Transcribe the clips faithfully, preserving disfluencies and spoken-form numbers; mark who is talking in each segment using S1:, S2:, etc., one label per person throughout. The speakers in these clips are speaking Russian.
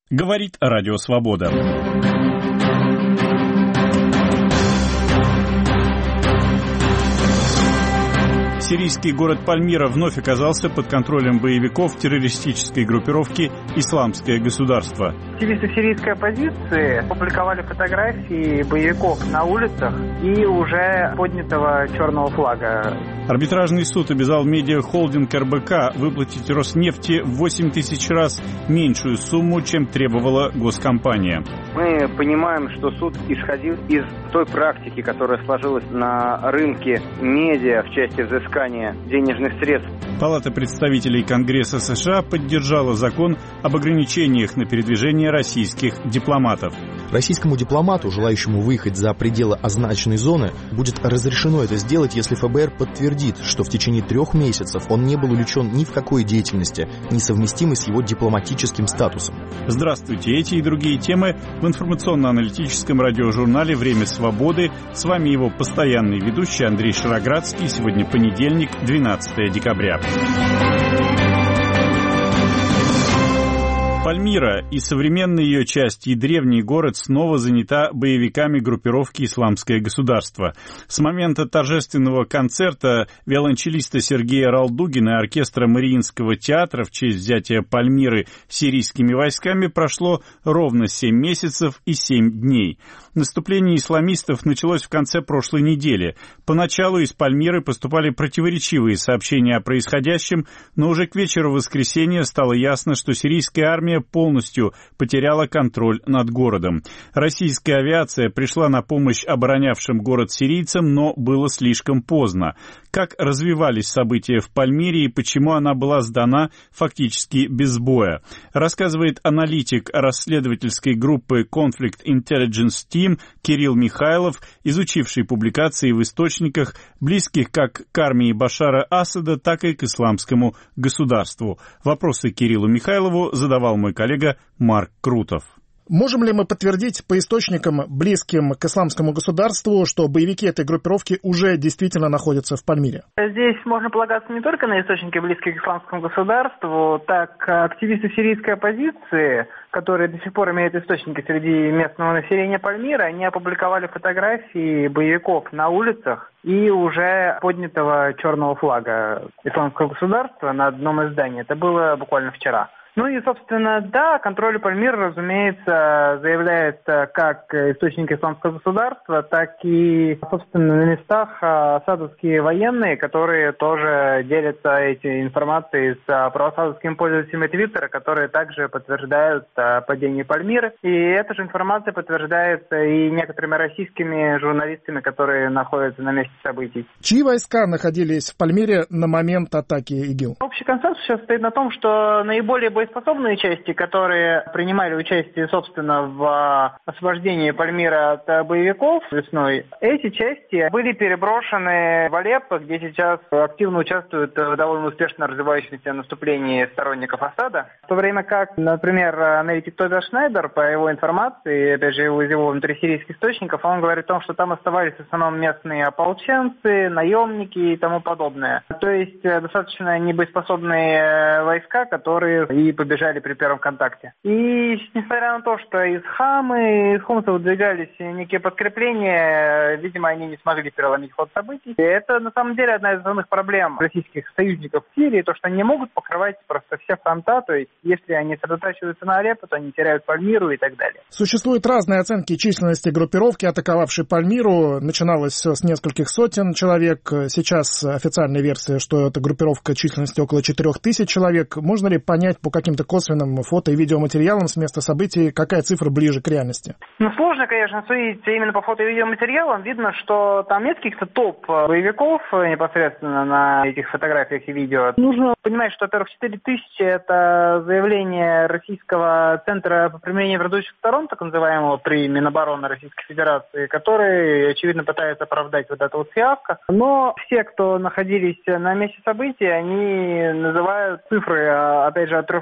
S1: Говорит Радио Свобода. Сирийский город Пальмира вновь оказался под контролем боевиков террористической группировки «Исламское государство».
S2: Активисты сирийской оппозиции опубликовали фотографии боевиков на улицах и уже поднятого черного флага.
S1: Арбитражный суд обязал медиахолдинг эр бэ ка выплатить Роснефти в восемь тысяч раз меньшую сумму, чем требовала госкомпания.
S2: Мы понимаем, что суд исходил из той практики, которая сложилась на рынке медиа в части взыскания денежных средств.
S1: Палата представителей Конгресса США поддержала закон об ограничениях на передвижение российских дипломатов.
S3: Российскому дипломату, желающему выехать за пределы означенной зоны, будет разрешено это сделать, если эф бэ эр подтвердит, что в течение трех месяцев он не был увлечен ни в какой деятельности, несовместимой с его дипломатическим статусом.
S1: Здравствуйте, эти и другие темы в информационно-аналитическом радиожурнале «Время свободы». С вами его постоянный ведущий Андрей Шароградский. Сегодня понедельник, двенадцатое декабря. Пальмира и современная ее часть, и древний город снова занята боевиками группировки «Исламское государство». С момента торжественного концерта виолончелиста Сергея Ралдугина и оркестра Мариинского театра в честь взятия Пальмиры сирийскими войсками прошло ровно семь месяцев и семь дней. Наступление исламистов началось в конце прошлой недели. Поначалу из Пальмиры поступали противоречивые сообщения о происходящем, но уже к вечеру воскресенья стало ясно, что сирийская армия полностью потеряла контроль над городом. Российская авиация пришла на помощь оборонявшим город сирийцам, но было слишком поздно. Как развивались события в Пальмире и почему она была сдана фактически без боя, рассказывает аналитик расследовательской группы Conflict Intelligence Team Кирилл Михайлов, изучивший публикации в источниках, близких как к армии Башара Асада, так и к исламскому государству. Вопросы Кириллу Михайлову задавал мой коллега Марк Крутов.
S4: Можем ли мы подтвердить по источникам, близким к исламскому государству, что боевики этой группировки уже действительно находятся в Пальмире?
S2: Здесь можно полагаться не только на источники, близкие к исламскому государству, так активисты сирийской оппозиции, которые до сих пор имеют источники среди местного населения Пальмира, они опубликовали фотографии боевиков на улицах и уже поднятого черного флага исламского государства на одном из зданий. Это было буквально вчера. Ну и, собственно, да, контроль Пальмира, разумеется, заявляет как источники исламского государства, так и, собственно, на местах асадовские военные, которые тоже делятся этой информацией с проасадовскими пользователями Твиттера, которые также подтверждают падение Пальмиры. И эта же информация подтверждается и некоторыми российскими журналистами, которые находятся на месте событий.
S4: Чьи войска находились в Пальмире на момент атаки ИГИЛ?
S2: Общий консенсус сейчас стоит на том, что наиболее боеспособные части, которые принимали участие, собственно, в освобождении Пальмира от боевиков весной, эти части были переброшены в Алеппо, где сейчас активно участвуют в довольно успешно развивающемся наступлении сторонников Асада. В то время как, например, аналитик Тобиас Шнайдер, по его информации, опять же, из его внутрисирийских источников, он говорит о том, что там оставались в основном местные ополченцы, наемники и тому подобное. То есть достаточно небоеспособные войска, которые и побежали при первом контакте. И несмотря на то, что из Хамы, из Хумса выдвигались некие подкрепления, видимо, они не смогли переломить ход событий. И это, на самом деле, одна из основных проблем российских союзников в Сирии, то, что они не могут покрывать просто все фронта, то есть если они сосредотачиваются на Алеппо, то они теряют Пальмиру и так далее.
S4: Существуют разные оценки численности группировки, атаковавшей Пальмиру. Начиналось все с нескольких сотен человек. Сейчас официальная версия, что эта группировка численностью около четырех тысяч человек. Можно ли понять по каким-то косвенным фото- и видеоматериалам с места событий, какая цифра ближе к реальности?
S2: Ну, сложно, конечно, судить именно по фото- и видеоматериалам. Видно, что там нет каких-то топ-боевиков непосредственно на этих фотографиях и видео. Нужно понимать, что, во-первых, четыре тысячи – это заявление Российского центра по примирению враждующих сторон, так называемого при Минобороны Российской Федерации, который, очевидно, пытается оправдать вот это вот фиаско. Но все, кто находились на месте событий, они называют цифры, опять же, от трехсот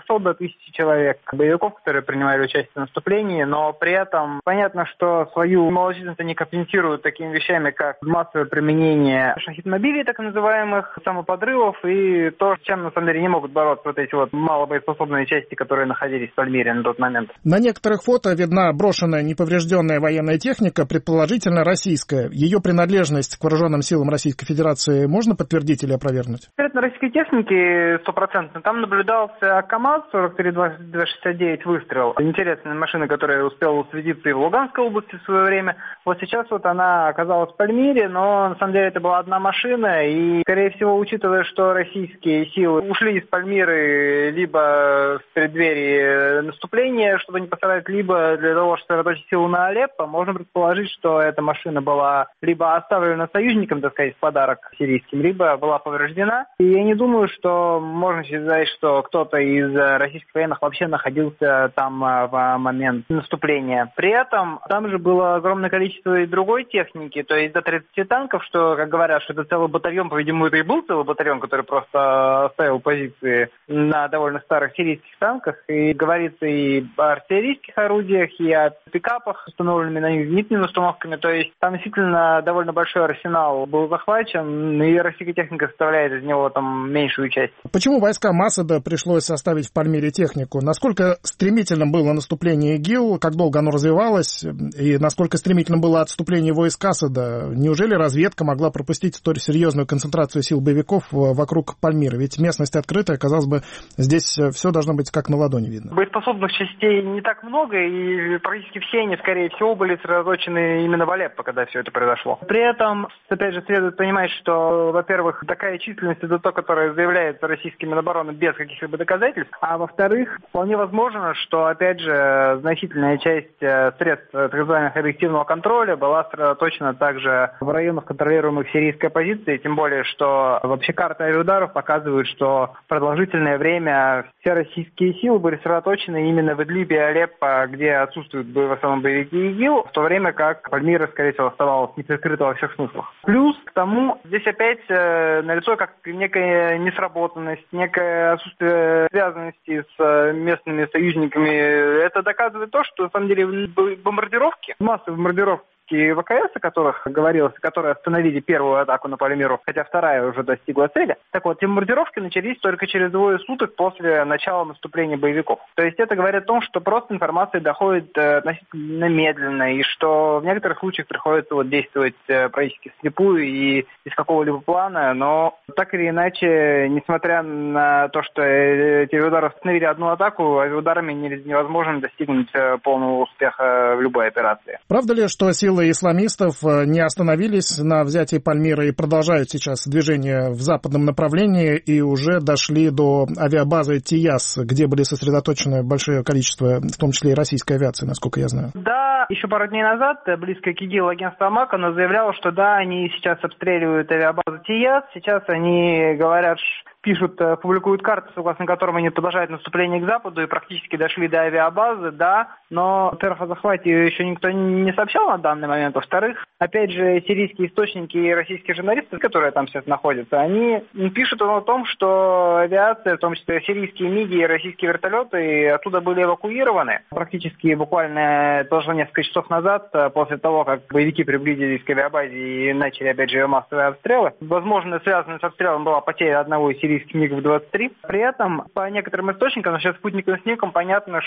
S2: трехсот до тысячи человек боевиков, которые принимали участие в наступлении, но при этом понятно, что свою малочисленность они компенсируют такими вещами, как массовое применение шахид-мобилей, так называемых, самоподрывов, и то, с чем на самом деле не могут бороться вот эти вот малобоеспособные части, которые находились в Пальмире на тот момент. На
S4: некоторых фото видна брошенная неповрежденная военная техника, предположительно российская. Ее принадлежность к вооруженным силам Российской Федерации можно подтвердить или опровергнуть?
S2: Конкретно российской техники стопроцентно. Там наблюдался КАМАЗ сорок три двести шестьдесят девять выстрел. Интересная машина, которая успела усвидеться и в Луганской области в свое время. Вот сейчас вот она оказалась в Пальмире, но на самом деле это была одна машина. И, скорее всего, учитывая, что российские силы ушли из Пальмиры либо в преддверии наступления, чтобы не пострадать, либо для того, чтобы сосредоточить силу на Алеппо, можно предположить, что эта машина была либо оставлена союзникам, так сказать, в подарок сирийским, либо была повреждена. И я не думаю, что можно считать, что кто-то из российских военных вообще находился там в момент наступления. При этом там же было огромное количество и другой техники, то есть до тридцати танков, что, как говорят, что это целый батальон, по-видимому, это и был целый батальон, который просто оставил позиции на довольно старых сирийских танках. И говорится и о артиллерийских орудиях, и о пикапах, установленными на них зенитными установками. То есть там действительно довольно большой арсенал был захвачен, и российская техника составляет из него там меньшую часть.
S4: Почему войскам Асада пришлось оставить в Пальмире технику? Насколько стремительным было наступление ИГИЛ, как долго оно развивалось, и насколько стремительным было отступление войск Асада? Неужели разведка могла пропустить столь серьезную концентрацию сил боевиков вокруг Пальмира? Ведь местность открытая, казалось бы, здесь все должно быть как на ладони видно.
S2: Боеспособных частей не так много, и практически все они, скорее всего, были сосредоточены именно в Алеппо, когда все это произошло. При этом, опять же, следует понимать, что, во-первых, такая численность — это то, которое заявляется российским Минобороны без каких-либо доказательств, а во-вторых, вполне возможно, что, опять же, значительная часть средств так называемых объективного контроля была сосредоточена также в районах, контролируемых сирийской оппозицией, тем более, что вообще карты авиаударов показывают, что продолжительное время все российские силы были сосредоточены именно в Идлибе и Алеппо, где отсутствуют в основном боевики ИГИЛ, в то время как Пальмира, скорее всего, оставалась неприкрыта во всех смыслах. Плюс к тому, здесь опять э, налицо как некая несработанность, некое отсутствие связанности с местными союзниками. Это доказывает то, что, на самом деле, бомбардировки, массовые бомбардировки ВКС, о которых говорилось, которые остановили первую атаку на Пальмиру, хотя вторая уже достигла цели. Так вот, те бомбардировки начались только через двое суток после начала наступления боевиков. То есть это говорит о том, что просто информация доходит относительно медленно, и что в некоторых случаях приходится вот действовать практически вслепую и без какого-либо плана, но так или иначе, несмотря на то, что эти авиаудары остановили одну атаку, авиаударами невозможно достигнуть полного успеха в любой операции.
S4: Правда ли, что силы исламистов не остановились на взятии Пальмира и продолжают сейчас движение в западном направлении и уже дошли до авиабазы Тияс, где были сосредоточены большое количество, в том числе и российской авиации, насколько я знаю?
S2: Да, еще пару дней назад близкое к ИГИЛ агентство АМАК, оно заявляло, что да, они сейчас обстреливают авиабазу Тияс, сейчас они говорят, пишут, публикуют карты, согласно которым они продолжают наступление к западу и практически дошли до авиабазы, да, но о захвате еще никто не сообщал на данный момент. Во-вторых, опять же, сирийские источники и российские журналисты, которые там сейчас находятся, они пишут о том, что авиация, в том числе сирийские МиГи и российские вертолеты, оттуда были эвакуированы. Практически буквально тоже несколько часов назад, после того, как боевики приблизились к авиабазе и начали, опять же, массовые обстрелы. Возможно, связанная с обстрелом была потеря одного из сирийских МиГов двадцать три. При этом, по некоторым источникам, сейчас спутниковым снимкам понятно,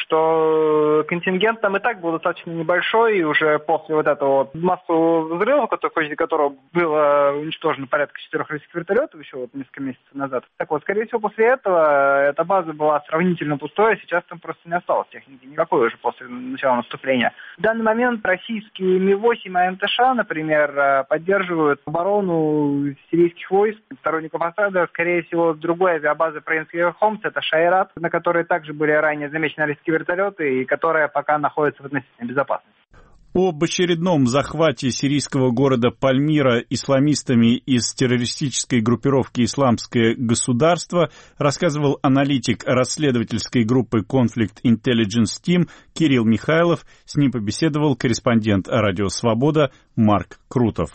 S2: что контингент там и так был достаточно небольшой, и уже после вот этого вот массового взрыва, в ходе которого было уничтожено порядка четырех российских вертолетов еще вот несколько месяцев назад. Так вот, скорее всего, после этого эта база была сравнительно пустой, а сейчас там просто не осталось техники никакой уже после начала наступления. В данный момент российские Ми восемь и АМТШ, например, поддерживают оборону сирийских войск, сторонников Асада, скорее всего, другой авиабазы провинции Хомс, это Шайрат, на которой также были ранее замечены российские вертолеты и которая пока находится в относительной безопасности.
S1: Об очередном захвате сирийского города Пальмира исламистами из террористической группировки «Исламское государство» рассказывал аналитик расследовательской группы Conflict Intelligence Team Кирилл Михайлов. С ним побеседовал корреспондент «Радио Свобода» Марк Крутов.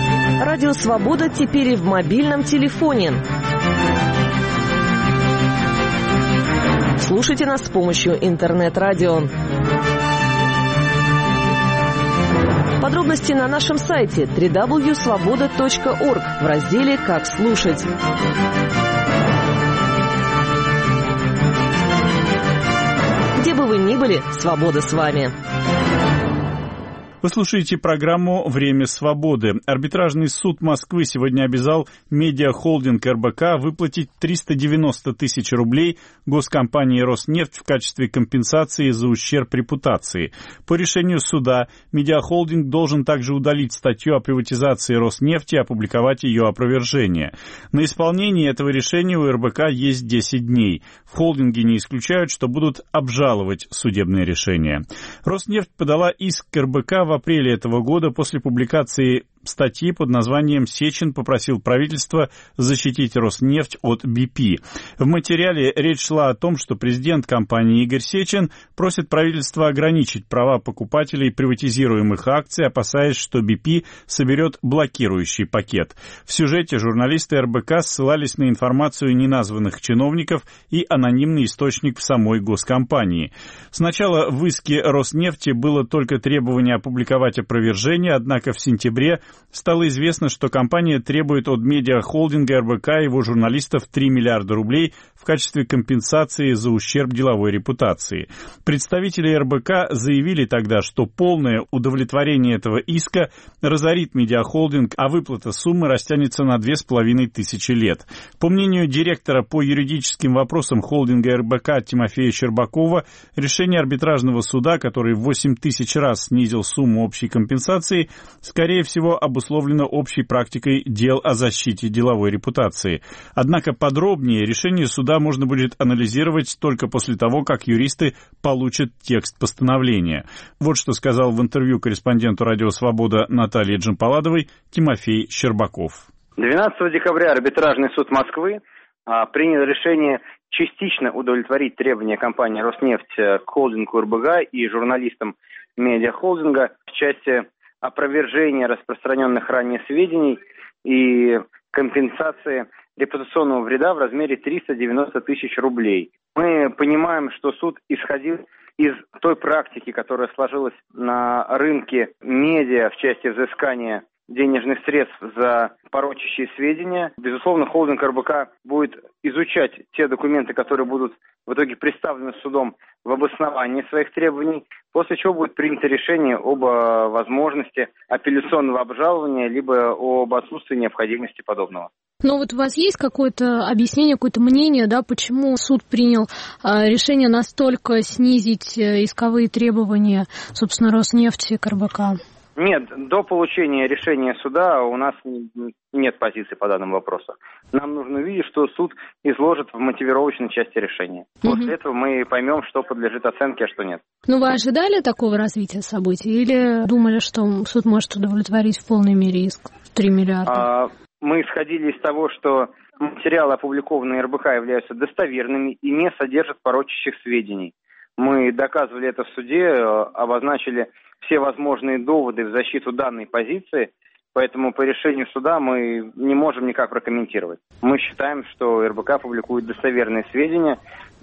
S5: Радио «Свобода» теперь и в мобильном телефоне. Слушайте нас с помощью интернет-радио. Подробности на нашем сайте дабл ю дабл ю дабл ю точка свобода точка орг в разделе «Как слушать». Где бы вы ни были, свобода с вами.
S1: Вы слушаете программу «Время свободы». Арбитражный суд Москвы сегодня обязал медиахолдинг эр бэ ка выплатить триста девяносто тысяч рублей госкомпании «Роснефть» в качестве компенсации за ущерб репутации. По решению суда медиахолдинг должен также удалить статью о приватизации «Роснефти» и опубликовать ее опровержение. На исполнение этого решения у эр бэ ка есть десять дней. В холдинге не исключают, что будут обжаловать судебное решение. «Роснефть» подала иск к эр бэ ка в апреле этого года после публикации статьи под названием «Сечин попросил правительство защитить Роснефть от би пи». В материале речь шла о том, что президент компании Игорь Сечин просит правительство ограничить права покупателей приватизируемых акций, опасаясь, что би пи соберет блокирующий пакет. В сюжете журналисты эр бэ ка ссылались на информацию неназванных чиновников и анонимный источник в самой госкомпании. Сначала в иске Роснефти было только требование опубликовать опровержение, однако в сентябре стало известно, что компания требует от медиахолдинга эр бэ ка и его журналистов три миллиарда рублей в качестве компенсации за ущерб деловой репутации. Представители эр бэ ка заявили тогда, что полное удовлетворение этого иска разорит медиахолдинг, а выплата суммы растянется на две с половиной тысячи лет. По мнению директора по юридическим вопросам холдинга эр бэ ка Тимофея Щербакова, решение арбитражного суда, который в восемь тысяч раз снизил сумму общей компенсации, скорее всего, обусловлено общей практикой дел о защите деловой репутации. Однако подробнее решение суда можно будет анализировать только после того, как юристы получат текст постановления. Вот что сказал в интервью корреспонденту «Радио Свобода» Наталье Джампаладовой Тимофей Щербаков.
S6: двенадцатого декабря арбитражный суд Москвы а, принял решение частично удовлетворить требования компании «Роснефть» к холдингу эр бэ ка и журналистам медиахолдинга в части опровержения распространенных ранее сведений и компенсации репутационного вреда в размере триста девяносто тысяч рублей. Мы понимаем, что суд исходил из той практики, которая сложилась на рынке медиа в части взыскания денежных средств за порочащие сведения. Безусловно, холдинг эр бэ ка будет изучать те документы, которые будут в итоге представлены судом в обосновании своих требований, после чего будет принято решение об возможности апелляционного обжалования либо об отсутствии необходимости подобного.
S7: Но вот у вас есть какое-то объяснение, какое-то мнение, да, почему суд принял э, решение настолько снизить э, исковые требования, собственно, Роснефти к эр бэ ка?
S6: Нет, до получения решения суда у нас нет позиции по данному вопросу. Нам нужно увидеть, что суд изложит в мотивировочной части решения. Угу. После этого мы поймем, что подлежит оценке, а что нет.
S7: Ну, вы ожидали такого развития событий или думали, что суд может удовлетворить в полной мере иск в три миллиарда? А,
S6: мы исходили из того, что материалы, опубликованные эр бэ ка, являются достоверными и не содержат порочащих сведений. Мы доказывали это в суде, обозначили все возможные доводы в защиту данной позиции, поэтому по решению суда мы не можем никак прокомментировать. Мы считаем, что эр бэ ка публикует достоверные сведения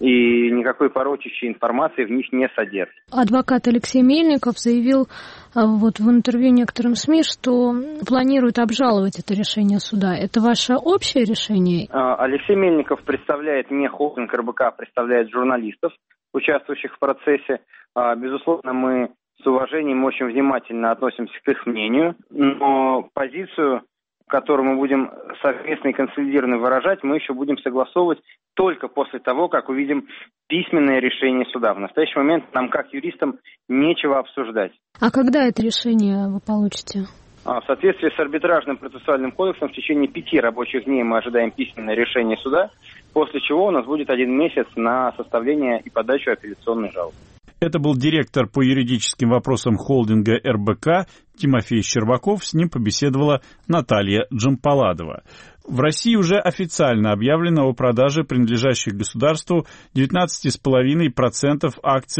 S6: и никакой порочащей информации в них не содержит.
S7: Адвокат Алексей Мельников заявил вот в интервью некоторым СМИ, что планирует обжаловать это решение суда. Это ваше общее решение?
S6: Алексей Мельников представляет не холдинг эр бэ ка, а представляет журналистов, участвующих в процессе. Безусловно, мы с уважением очень внимательно относимся к их мнению, но позицию, которую мы будем совместно и консолидированно выражать, мы еще будем согласовывать только после того, как увидим письменное решение суда. В настоящий момент нам, как юристам, нечего обсуждать.
S7: А когда это решение вы получите?
S6: В соответствии с арбитражным процессуальным кодексом в течение пяти рабочих дней мы ожидаем письменное решение суда, после чего у нас будет один месяц на составление и подачу апелляционной жалобы.
S1: Это был директор по юридическим вопросам холдинга эр бэ ка Тимофей Щербаков. С ним побеседовала Наталья Джампаладова. В России уже официально объявлено о продаже принадлежащих государству девятнадцать целых пять десятых процента акций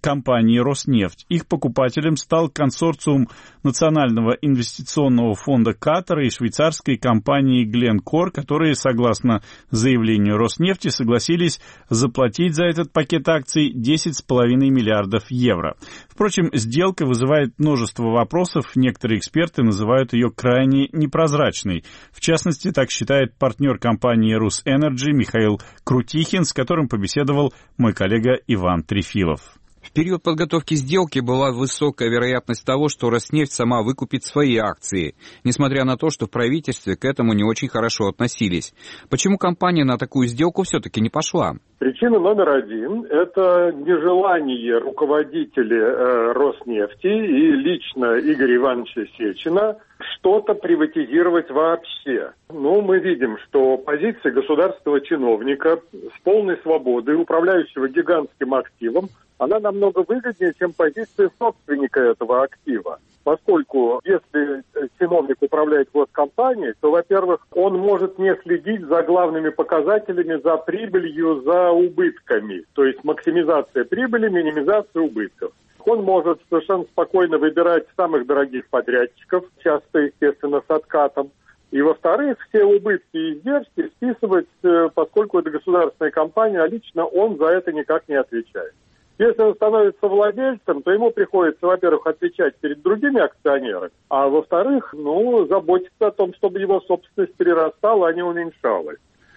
S1: компании «Роснефть». Их покупателем стал консорциум Национального инвестиционного фонда Катара и швейцарской компании Glencore, которые, согласно заявлению «Роснефти», согласились заплатить за этот пакет акций десять целых пять десятых миллиардов евро. Впрочем, сделка вызывает множество вопросов. Некоторые эксперты называют ее крайне непрозрачной. В частности, так считает партнер компании «Русэнерджи» Михаил Крутихин, с которым побеседовал мой коллега Иван Трефилов.
S8: В период подготовки сделки была высокая вероятность того, что Роснефть сама выкупит свои акции, несмотря на то, что в правительстве к этому не очень хорошо относились. Почему компания на такую сделку все-таки не пошла?
S9: Причина номер один – это нежелание руководителей э, Роснефти и лично Игоря Ивановича Сечина что-то приватизировать вообще. Ну, мы видим, что позиция государственного чиновника с полной свободой, управляющего гигантским активом, она намного выгоднее, чем позиция собственника этого актива. Поскольку если чиновник управляет госкомпанией, то, во-первых, он может не следить за главными показателями, за прибылью, за убытками. То есть максимизация прибыли, минимизация убытков. Он может совершенно спокойно выбирать самых дорогих подрядчиков, часто, естественно, с откатом. И, во-вторых, все убытки и издержки списывать, поскольку это государственная компания, а лично он за это никак не отвечает. Если он становится владельцем, то ему приходится, во-первых, отвечать перед другими акционерами, а во-вторых, ну, заботиться о том, чтобы его собственность перерастала, а не уменьшалась.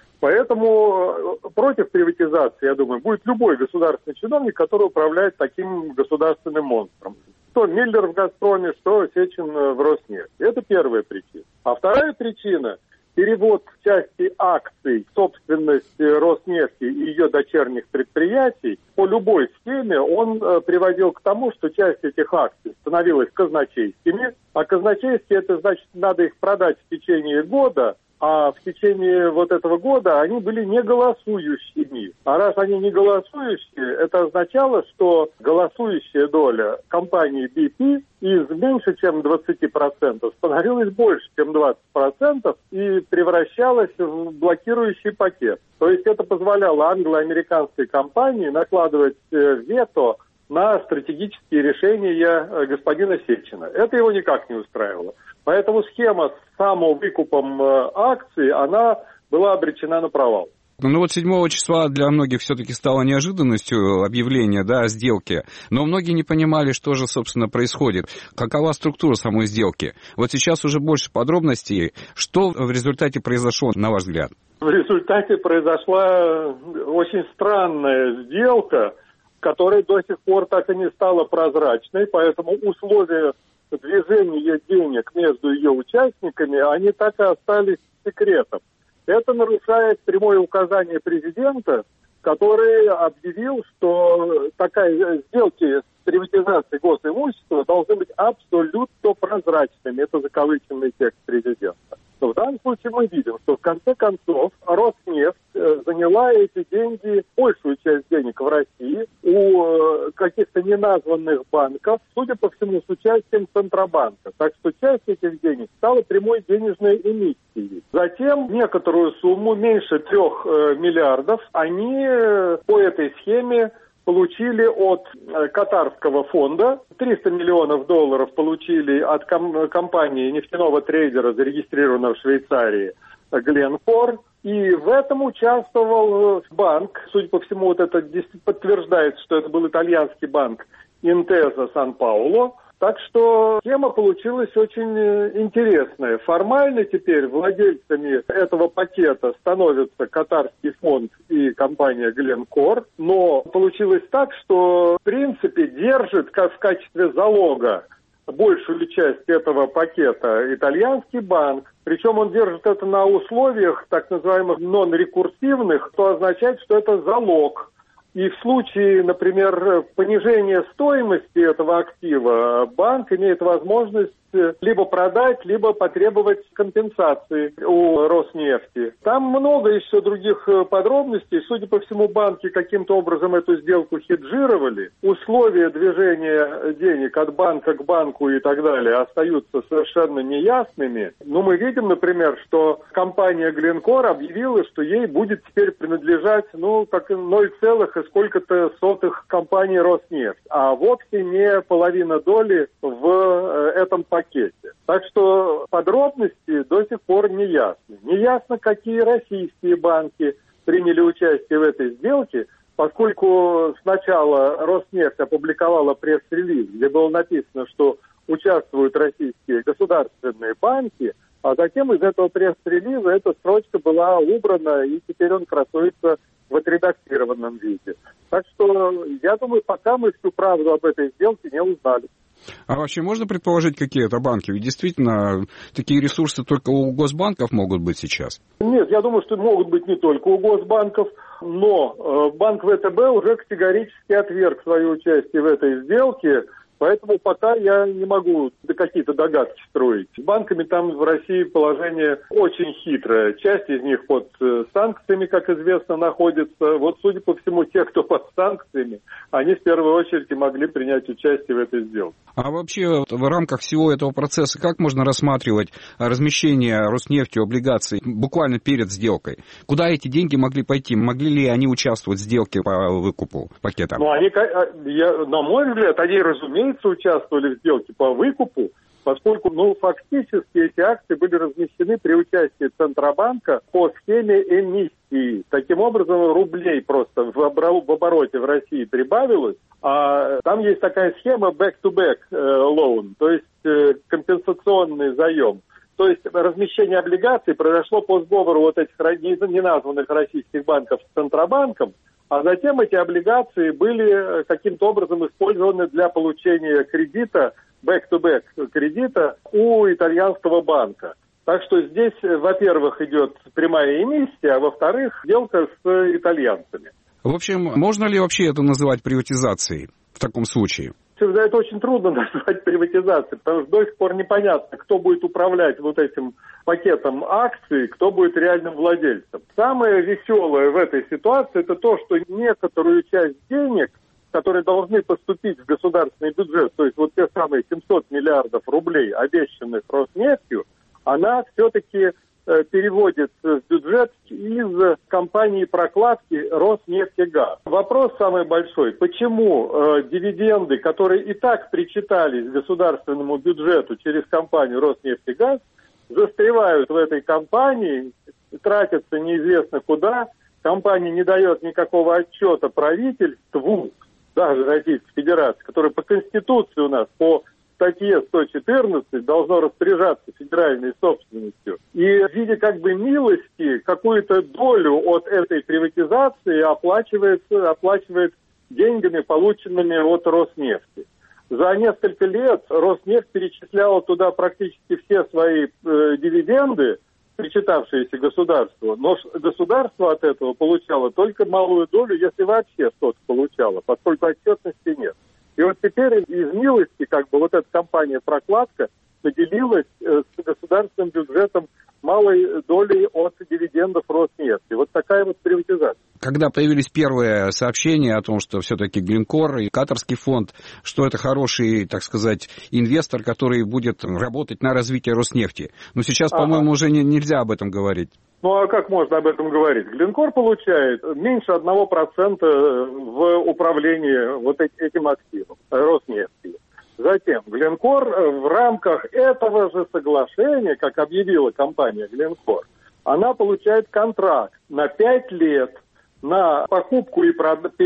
S9: Поэтому против приватизации, я думаю, будет любой государственный чиновник, который управляет таким государственным монстром. Что Миллер в «Газпроме», что Сечин в «Роснефти». Это первая причина. А вторая причина – перевод части акций собственности Роснефти и ее дочерних предприятий по любой схеме, он э, приводил к тому, что часть этих акций становилась казначейскими, а казначейские, это значит, надо их продать в течение года, а в течение вот этого года они были не голосующими. А раз они не голосующие, это означало, что голосующая доля компании би пи из меньше, чем двадцати процентов становилась больше, чем двадцать процентов и превращалась в блокирующий пакет. То есть это позволяло англо-американской компании накладывать вето на стратегические решения господина Сечина. Это его никак не устраивало. Поэтому схема с самовыкупом акций, она была обречена на провал.
S8: Ну вот седьмого числа для многих все-таки стало неожиданностью объявление, да, о сделке, но многие не понимали, что же, собственно, происходит, какова структура самой сделки. Вот сейчас уже больше подробностей. Что в результате произошло, на ваш взгляд?
S9: В результате произошла очень странная сделка, которая до сих пор так и не стала прозрачной, поэтому условия движения денег между ее участниками, они так и остались секретом. Это нарушает прямое указание президента, который объявил, что такая сделки с приватизацией госимущества должны быть абсолютно прозрачными. Это закавыченный текст президента. Но в данном случае мы видим, что в конце концов Роснефть заняла эти деньги, большую часть денег в России, у каких-то неназванных банков, судя по всему, с участием Центробанка. Так что часть этих денег стала прямой денежной эмиссией. Затем некоторую сумму, меньше трех миллиардов, они по этой схеме получили от катарского фонда, триста миллионов долларов получили от ком- компании нефтяного трейдера, зарегистрированного в Швейцарии, Glencore, и в этом участвовал банк, судя по всему, вот это подтверждает, что это был итальянский банк Intesa Сан-Пауло. Так что тема получилась очень интересная. Формально теперь владельцами этого пакета становятся катарский фонд и компания Glencore, но получилось так, что в принципе держит как в качестве залога большую часть этого пакета итальянский банк. Причем он держит это на условиях так называемых нон-рекурсивных, что означает, что это залог. И в случае, например, понижения стоимости этого актива, банк имеет возможность либо продать, либо потребовать компенсации у Роснефти. Там много еще других подробностей. Судя по всему, банки каким-то образом эту сделку хеджировали. Условия движения денег от банка к банку и так далее остаются совершенно неясными. Но мы видим, например, что компания Glencore объявила, что ей будет теперь принадлежать, ну, как ноль целых и сколько-то сотых компании Роснефть, а вовсе не половина доли в этом пакете. Так что подробности до сих пор не ясны. Не ясно, какие российские банки приняли участие в этой сделке, поскольку сначала Роснефть опубликовала пресс-релиз, где было написано, что участвуют российские государственные банки, а затем из этого пресс-релиза эта строчка была убрана, и теперь он красуется в отредактированном виде. Так что, я думаю, пока мы всю правду об этой сделке не узнали.
S8: А вообще можно предположить, какие это банки? Ведь действительно, такие ресурсы только у госбанков могут быть сейчас.
S9: Нет, я думаю, что могут быть не только у госбанков, но э, банк ВТБ уже категорически отверг свое участие в этой сделке. Поэтому пока я не могу какие-то догадки строить. С банками там в России положение очень хитрое. Часть из них под санкциями, как известно, находится. Вот, судя по всему, те, кто под санкциями, они в первую очередь и могли принять участие в этой сделке.
S8: А вообще в рамках всего этого процесса как можно рассматривать размещение Роснефтью облигаций буквально перед сделкой? Куда эти деньги могли пойти? Могли ли они участвовать в сделке по выкупу пакета?
S9: Ну, они, я, на мой взгляд, они, разумеется, участвовали в сделке по выкупу, поскольку, ну, фактически эти акции были размещены при участии Центробанка по схеме эмиссии. Таким образом, рублей просто в обороте в России прибавилось, а там есть такая схема back-to-back loan, то есть компенсационный заем. То есть размещение облигаций произошло по сговору вот этих неназванных российских банков с Центробанком, а затем эти облигации были каким-то образом использованы для получения кредита, back-to-back кредита у итальянского банка. Так что здесь, во-первых, идет прямая эмиссия, а во-вторых, сделка с итальянцами.
S8: В общем, можно ли вообще это называть приватизацией в таком случае?
S9: Это очень трудно назвать приватизацией, потому что до сих пор непонятно, кто будет управлять вот этим пакетом акций, кто будет реальным владельцем. Самое веселое в этой ситуации это то, что некоторую часть денег, которые должны поступить в государственный бюджет, то есть вот те самые семьсот миллиардов рублей, обещанных Роснефтью, она все-таки переводит в бюджет из компании прокладки Роснефтегаз. Вопрос самый большой. Почему э, дивиденды, которые и так причитались государственному бюджету через компанию Роснефтегаз, застревают в этой компании, тратятся неизвестно куда, компания не дает никакого отчета правительству, даже Российской Федерации, которая по Конституции у нас, по статье сто четырнадцать должно распоряжаться федеральной собственностью. И в виде как бы милости какую-то долю от этой приватизации оплачивается, оплачивает деньгами, полученными от Роснефти. За несколько лет Роснефть перечисляла туда практически все свои э, дивиденды, причитавшиеся государству, но государство от этого получало только малую долю, если вообще что-то получало, поскольку отчетности нет. И вот теперь из милости, как бы, вот эта компания «Прокладка» поделилась э, с государственным бюджетом малой долей от дивидендов Роснефти. Вот такая вот приватизация.
S8: Когда появились первые сообщения о том, что все-таки Glencore и Катарский фонд, что это хороший, так сказать, инвестор, который будет работать на развитие Роснефти. Но сейчас, ага. по-моему, уже не, нельзя об этом говорить.
S9: Ну, а как можно об этом говорить? Glencore получает меньше одного процента в управлении вот этим активом, Роснефти. Затем Glencore в рамках этого же соглашения, как объявила компания Glencore, она получает контракт на пять лет на покупку и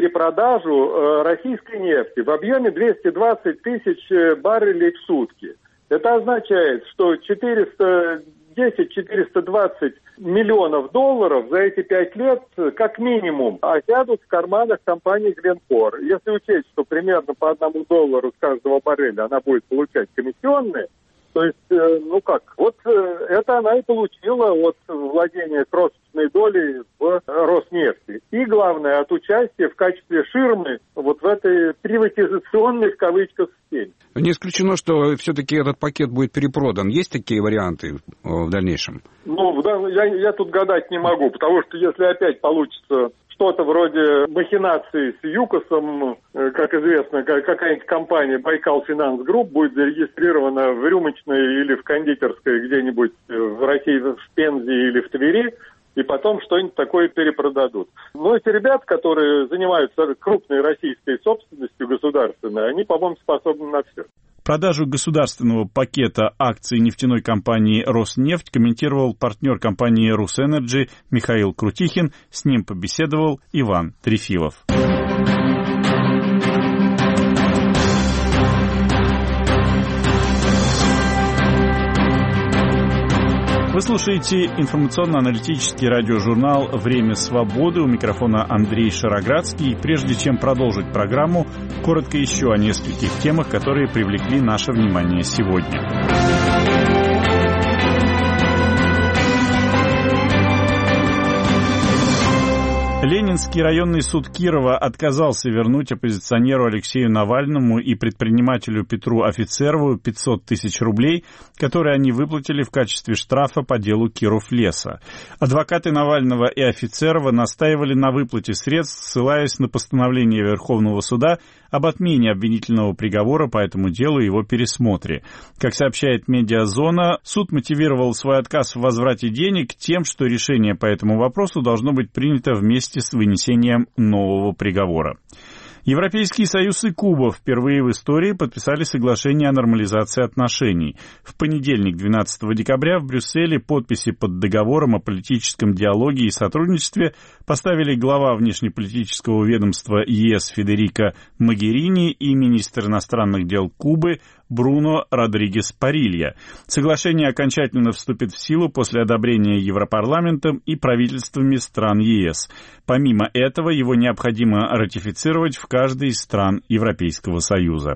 S9: перепродажу российской нефти в объеме двести двадцать тысяч баррелей в сутки. Это означает, что четыреста десять - четыреста двадцать миллионов долларов за эти пять лет как минимум осядут в карманах компании Glencore. Если учесть, что примерно по одному доллару с каждого барреля она будет получать комиссионные, То есть, ну как, вот это она и получила от владения крошечной долей в Роснефти. И, главное, от участия в качестве ширмы вот в этой приватизационной, в кавычках, схеме.
S8: Не исключено, что все-таки этот пакет будет перепродан. Есть такие варианты в дальнейшем?
S9: Ну, я, я тут гадать не могу, потому что если опять получится что-то вроде махинации с ЮКОСом, как известно, какая-нибудь компания Байкал Финанс Групп будет зарегистрирована в рюмочной или в кондитерской где-нибудь в России, в Пензе или в Твери, и потом что-нибудь такое перепродадут. Но эти ребята, которые занимаются крупной российской собственностью государственной, они, по-моему, способны на все.
S1: Продажу государственного пакета акций нефтяной компании «Роснефть» комментировал партнер компании «Русэнерджи» Михаил Крутихин. С ним побеседовал Иван Трефилов. Вы слушаете информационно-аналитический радиожурнал «Время свободы». У микрофона Андрей Шароградский. Прежде чем продолжить программу, коротко еще о нескольких темах, которые привлекли наше внимание сегодня. Ленинский районный суд Кирова отказался вернуть оппозиционеру Алексею Навальному и предпринимателю Петру Офицерову пятьсот тысяч рублей, которые они выплатили в качестве штрафа по делу Кировлеса. Адвокаты Навального и Офицерова настаивали на выплате средств, ссылаясь на постановление Верховного суда об отмене обвинительного приговора по этому делу и его пересмотре. Как сообщает «Медиазона», суд мотивировал свой отказ в возврате денег тем, что решение по этому вопросу должно быть принято вместе с вынесением нового приговора. Европейский Союз и Куба впервые в истории подписали соглашение о нормализации отношений. В понедельник, двенадцатого декабря, в Брюсселе подписи под договором о политическом диалоге и сотрудничестве поставили глава внешнеполитического ведомства ЕС Федерико Могерини и министр иностранных дел Кубы Бруно Родригес Парилья. Соглашение окончательно вступит в силу после одобрения Европарламентом и правительствами стран ЕС. Помимо этого, его необходимо ратифицировать в каждой из стран Европейского Союза.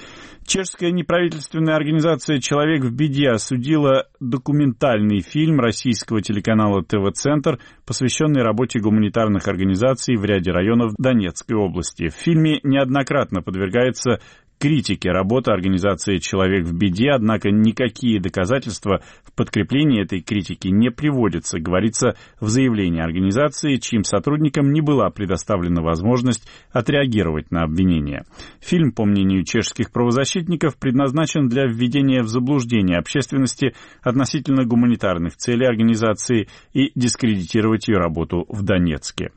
S1: Чешская неправительственная организация «Человек в беде» осудила документальный фильм российского телеканала ТВ-центр, посвященный работе гуманитарных организаций в ряде районов Донецкой области. В фильме неоднократно подвергается критике работы организации «Человек в беде», однако никакие доказательства в подкреплении этой критики не приводятся, говорится в заявлении организации, чьим сотрудникам не была предоставлена возможность отреагировать на обвинения. Фильм, по мнению чешских правозащитников, предназначен для введения в заблуждение общественности относительно гуманитарных целей организации и дискредитировать ее работу в Донецке.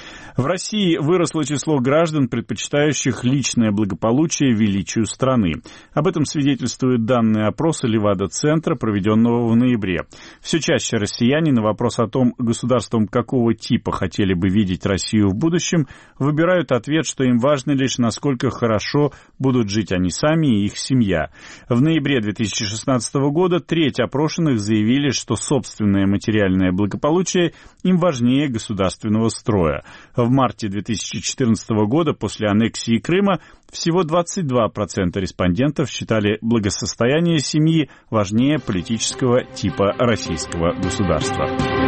S1: В России выросло число граждан, предпочитающих личное благополучие величию страны. Об этом свидетельствуют данные опроса Левада-центра, проведенного в ноябре. Все чаще россияне на вопрос о том, государством какого типа хотели бы видеть Россию в будущем, выбирают ответ, что им важно лишь, насколько хорошо будут жить они сами и их семья. В ноябре две тысячи шестнадцатого года треть опрошенных заявили, что собственное материальное благополучие им важнее государственного строя. В марте две тысячи четырнадцатого года, после аннексии Крыма, всего двадцать два процента респондентов считали благосостояние семьи важнее политического типа российского государства.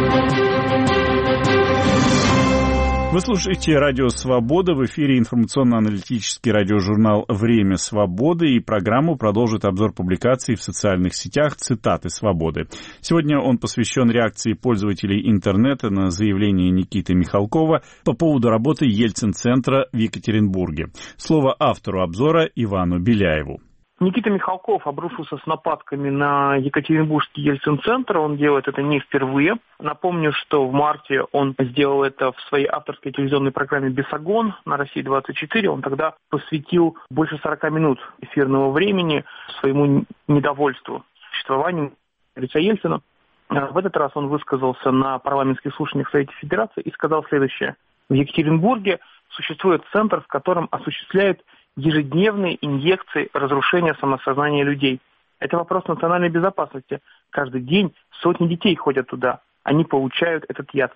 S1: Вы слушаете «Радио Свобода». В эфире информационно-аналитический радиожурнал «Время свободы», и программу продолжит обзор публикаций в социальных сетях «Цитаты свободы». Сегодня он посвящен реакции пользователей интернета на заявление Никиты Михалкова по поводу работы Ельцин-центра в Екатеринбурге. Слово автору обзора Ивану Беляеву.
S10: Никита Михалков обрушился с нападками на Екатеринбургский Ельцин-центр. Он делает это не впервые. Напомню, что в марте он сделал это в своей авторской телевизионной программе «Бесогон» на России двадцать четыре. Он тогда посвятил больше сорока минут эфирного времени своему недовольству существованием лица Ельцина. В этот раз он высказался на парламентских слушаниях в Совете Федерации и сказал следующее. В Екатеринбурге существует центр, в котором осуществляют ежедневные инъекции разрушения самосознания людей. Это вопрос национальной безопасности. Каждый день сотни детей ходят туда. Они получают этот яд.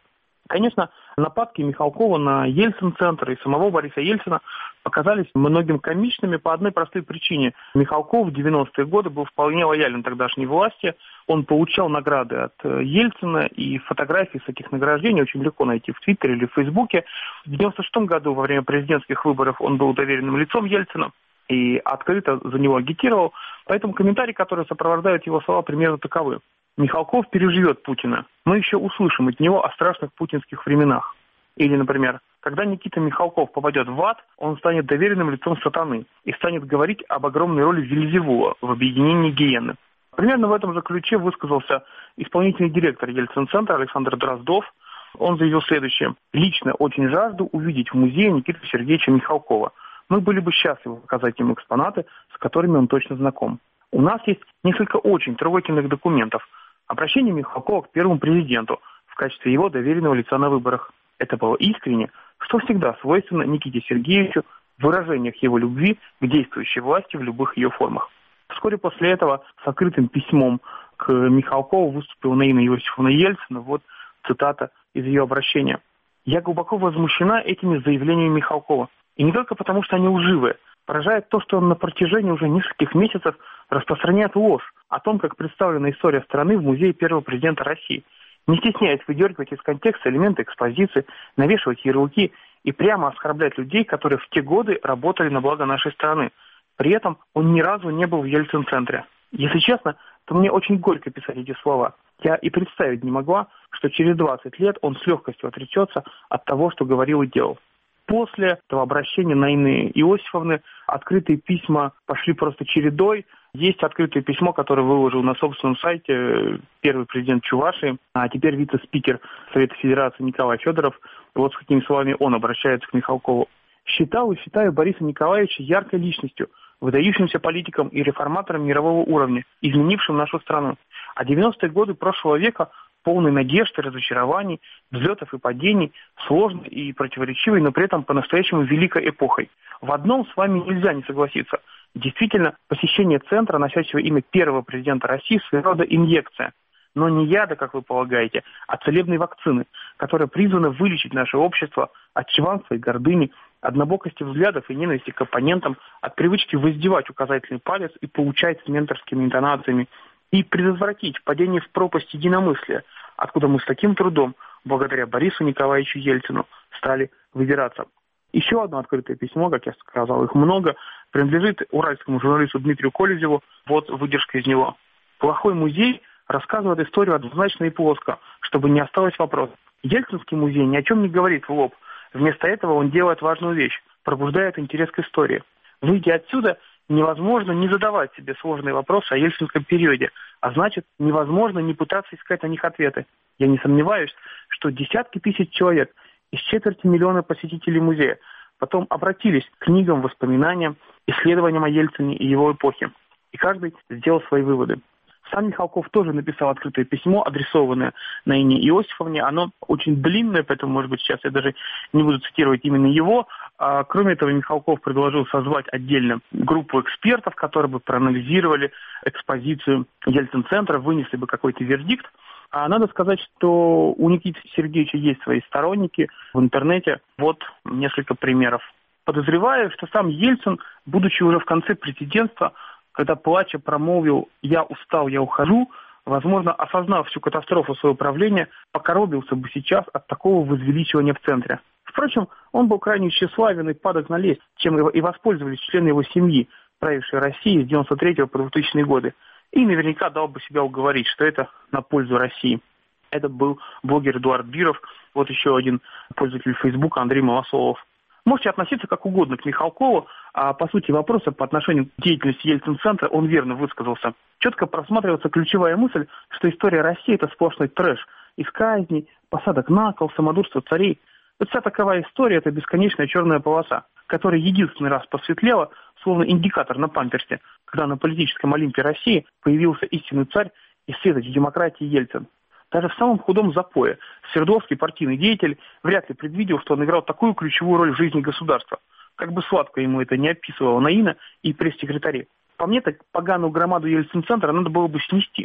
S10: Конечно, нападки Михалкова на Ельцин-центр и самого Бориса Ельцина показались многим комичными по одной простой причине. Михалков в девяностые годы был вполне лоялен тогдашней власти. Он получал награды от Ельцина, и фотографии с этих награждений очень легко найти в Твиттере или в Фейсбуке. В девяносто шестом году во время президентских выборов он был доверенным лицом Ельцина и открыто за него агитировал. Поэтому комментарии, которые сопровождают его слова, примерно таковы. Михалков переживет Путина. Мы еще услышим от него о страшных путинских временах. Или, например, когда Никита Михалков попадет в ад, он станет доверенным лицом сатаны и станет говорить об огромной роли Вельзевула в объединении гиены. Примерно в этом же ключе высказался исполнительный директор Ельцин-центра Александр Дроздов. Он заявил следующее. «Лично очень жажду увидеть в музее Никиту Сергеевича Михалкова. Мы были бы счастливы показать ему экспонаты, с которыми он точно знаком. У нас есть несколько очень трогательных документов. Обращение Михалкова к первому президенту в качестве его доверенного лица на выборах. Это было искренне, что всегда свойственно Никите Сергеевичу в выражениях его любви к действующей власти в любых ее формах». Вскоре после этого с открытым письмом к Михалкову выступила Наина Иосифовна Ельцина. Вот цитата из ее обращения. «Я глубоко возмущена этими заявлениями Михалкова. И не только потому, что они лживые. Поражает то, что он на протяжении уже нескольких месяцев распространяет ложь о том, как представлена история страны в музее первого президента России. Не стесняясь выдергивать из контекста элементы экспозиции, навешивать ярлыки и прямо оскорблять людей, которые в те годы работали на благо нашей страны. При этом он ни разу не был в Ельцин-центре. Если честно, то мне очень горько писать эти слова. Я и представить не могла, что через двадцать лет он с легкостью отречется от того, что говорил и делал». После этого обращения Наины Иосифовны открытые письма пошли просто чередой. Есть открытое письмо, которое выложил на собственном сайте первый президент Чувашии, а теперь вице-спикер Совета Федерации Николай Федоров. Вот с какими словами он обращается к Михалкову. «Считал и считаю Бориса Николаевича яркой личностью, выдающимся политиком и реформатором мирового уровня, изменившим нашу страну. А девяностые годы прошлого века полный надежд и разочарований, взлетов и падений, сложной и противоречивой, но при этом по-настоящему великой эпохой. В одном с вами нельзя не согласиться. Действительно, посещение центра, носящего имя первого президента России, своего рода инъекция. Но не яда, как вы полагаете, а целебной вакцины, которая призвана вылечить наше общество от чванства и гордыни, однобокости взглядов и ненависти к оппонентам, от привычки воздевать указательный палец и поучать с менторскими интонациями, и предотвратить падение в пропасть единомыслия, откуда мы с таким трудом, благодаря Борису Николаевичу Ельцину, стали выбираться». Еще одно открытое письмо, как я сказал, их много, принадлежит уральскому журналисту Дмитрию Колезеву. Вот выдержка из него. «Плохой музей рассказывает историю однозначно и плоско, чтобы не осталось вопросов. Ельцинский музей ни о чем не говорит в лоб. Вместо этого он делает важную вещь, пробуждает интерес к истории. Выйдя отсюда, невозможно не задавать себе сложные вопросы о ельцинском периоде, а значит, невозможно не пытаться искать на них ответы. Я не сомневаюсь, что десятки тысяч человек из четверти миллиона посетителей музея потом обратились к книгам, воспоминаниям, исследованиям о Ельцине и его эпохе. И каждый сделал свои выводы. Сам Михалков тоже написал открытое письмо, адресованное Наине Иосифовне. Оно очень длинное, поэтому, может быть, сейчас я даже не буду цитировать именно его. А, кроме этого, Михалков предложил созвать отдельно группу экспертов, которые бы проанализировали экспозицию Ельцин-центра, вынесли бы какой-то вердикт. А надо сказать, что у Никиты Сергеевича есть свои сторонники в интернете. Вот несколько примеров. Подозреваю, что сам Ельцин, будучи уже в конце президентства, когда плача промолвил «я устал, я ухожу», возможно, осознав всю катастрофу своего правления, покоробился бы сейчас от такого возвеличивания в центре. Впрочем, он был крайне тщеславен и падок на лесть, чем и воспользовались члены его семьи, правившие Россией с девяносто третьего по двухтысячные годы. И наверняка дал бы себя уговорить, что это на пользу России. Это был блогер Эдуард Биров, вот еще один пользователь Фейсбука Андрей Малосолов. Можете относиться как угодно к Михалкову, а по сути вопроса по отношению к деятельности Ельцин-центра он верно высказался. Четко просматривается ключевая мысль, что история России – это сплошной трэш. Из казней, посадок на кол, самодурства царей. Вот вся таковая история – это бесконечная черная полоса, которая единственный раз посветлела, словно индикатор на памперсе, когда на политическом Олимпе России появился истинный царь и светоч демократии Ельцин. Даже в самом худом запое Свердловский партийный деятель вряд ли предвидел, что он играл такую ключевую роль в жизни государства. Как бы сладко ему это не описывала Наина и пресс-секретари. По мне, так поганую громаду Ельцин-центра надо было бы снести,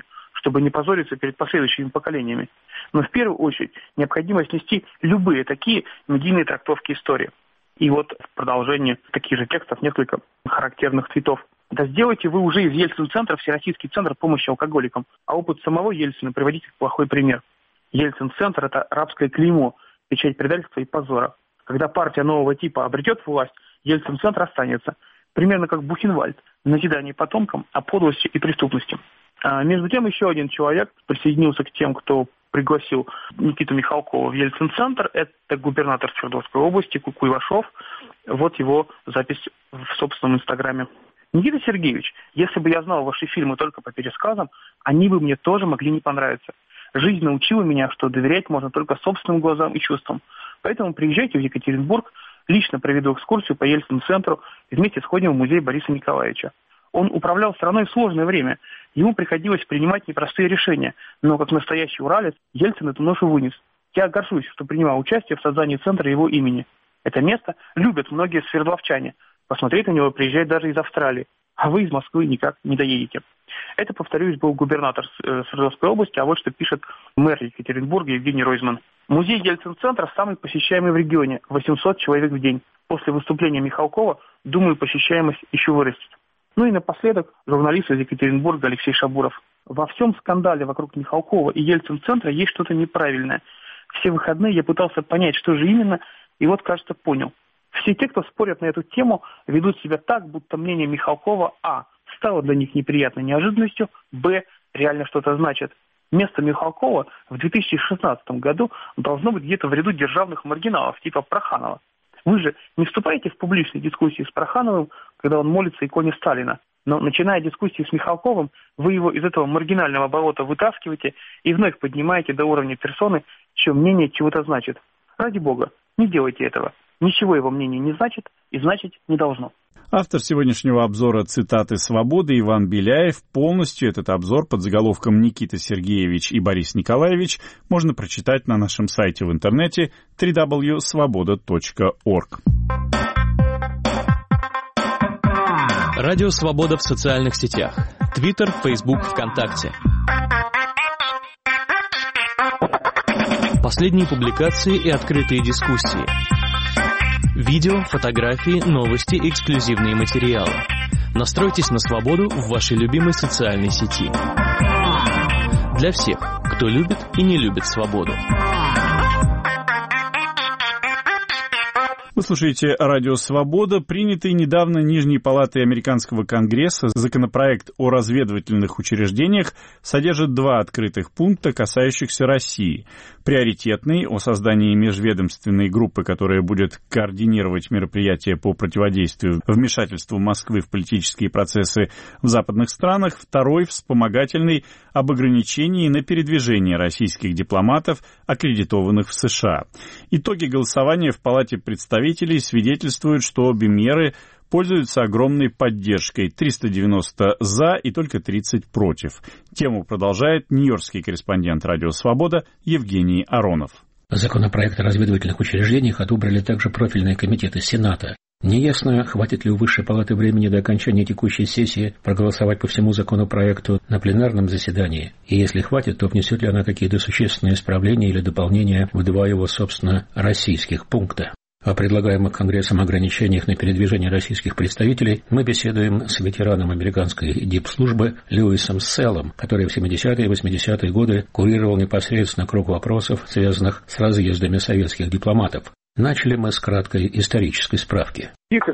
S10: чтобы не позориться перед последующими поколениями. Но в первую очередь необходимо снести любые такие медийные трактовки истории. И вот в продолжении таких же текстов несколько характерных твитов. Да сделайте вы уже из Ельцин-центра Всероссийский центр помощи алкоголикам, а опыт самого Ельцина приводите как плохой пример. Ельцин-центр – это рабское клеймо, печать предательства и позора. Когда партия нового типа обретет власть, Ельцин-центр останется. Примерно как Бухенвальд, назидание потомкам о подлости и преступности. А между тем, еще один человек присоединился к тем, кто пригласил Никиту Михалкова в Ельцин-центр. Это губернатор Свердловской области Куйвашов. Вот его запись в собственном инстаграме. Никита Сергеевич, если бы я знал ваши фильмы только по пересказам, они бы мне тоже могли не понравиться. Жизнь научила меня, что доверять можно только собственным глазам и чувствам. Поэтому приезжайте в Екатеринбург, лично проведу экскурсию по Ельцин-центру и вместе сходим в музей Бориса Николаевича. Он управлял страной в сложное время. Ему приходилось принимать непростые решения, но как настоящий уралец Ельцин эту ношу вынес. Я горжусь, что принимал участие в создании центра его имени. Это место любят многие свердловчане. Посмотреть на него приезжают даже из Австралии. А вы из Москвы никак не доедете. Это, повторюсь, был губернатор Свердловской области, а вот что пишет мэр Екатеринбурга Евгений Ройзман. Музей Ельцин-центра самый посещаемый в регионе, восемьсот человек в день. После выступления Михалкова, думаю, посещаемость еще вырастет. Ну и напоследок журналист из Екатеринбурга Алексей Шабуров. Во всем скандале вокруг Михалкова и Ельцин-центра есть что-то неправильное. Все выходные я пытался понять, что же именно, и вот, кажется, понял. Все те, кто спорят на эту тему, ведут себя так, будто мнение Михалкова а. стало для них неприятной неожиданностью, б. реально что-то значит. Место Михалкова в две тысячи шестнадцатом году должно быть где-то в ряду державных маргиналов, типа Проханова. Вы же не вступаете в публичные дискуссии с Прохановым, когда он молится иконе Сталина. Но, начиная дискуссии с Михалковым, вы его из этого маргинального болота вытаскиваете и вновь поднимаете до уровня персоны, чье мнение чего-то значит. Ради бога, не делайте этого. Ничего его мнение не значит и значить не должно.
S1: Автор сегодняшнего обзора «Цитаты свободы» Иван Беляев. Полностью этот обзор под заголовком «Никита Сергеевич и Борис Николаевич» можно прочитать на нашем сайте в интернете дабл ю дабл ю дабл ю точка свобода точка орг.
S11: Радио «Свобода» в социальных сетях. Твиттер, Фейсбук, ВКонтакте. Последние публикации и открытые дискуссии. Видео, фотографии, новости, эксклюзивные материалы. Настройтесь на свободу в вашей любимой социальной сети. Для всех, кто любит и не любит свободу.
S1: Вы слушаете «Радио Свобода». Принятый недавно Нижней палатой Американского конгресса законопроект о разведывательных учреждениях содержит два открытых пункта, касающихся России. Приоритетный — о создании межведомственной группы, которая будет координировать мероприятия по противодействию вмешательству Москвы в политические процессы в западных странах. Второй — вспомогательный — об ограничении на передвижение российских дипломатов, аккредитованных в США. Итоги голосования в Палате представителей свидетельствуют, что обе меры пользуются огромной поддержкой. триста девяносто «за» и только тридцать «против». Тему продолжает нью-йоркский корреспондент «Радио Свобода» Евгений Аронов.
S12: Законопроект о разведывательных учреждениях одобрили также профильные комитеты Сената. Неясно, хватит ли у Высшей палаты времени до окончания текущей сессии проголосовать по всему законопроекту на пленарном заседании. И если хватит, то внесет ли она какие-то существенные исправления или дополнения в два его, собственно, российских пункта. О предлагаемых Конгрессом ограничениях на передвижение российских представителей мы беседуем с ветераном американской дипслужбы Льюисом Селлом, который в семидесятые и восьмидесятые годы курировал непосредственно круг вопросов, связанных с разъездами советских дипломатов. Начали мы с краткой исторической справки.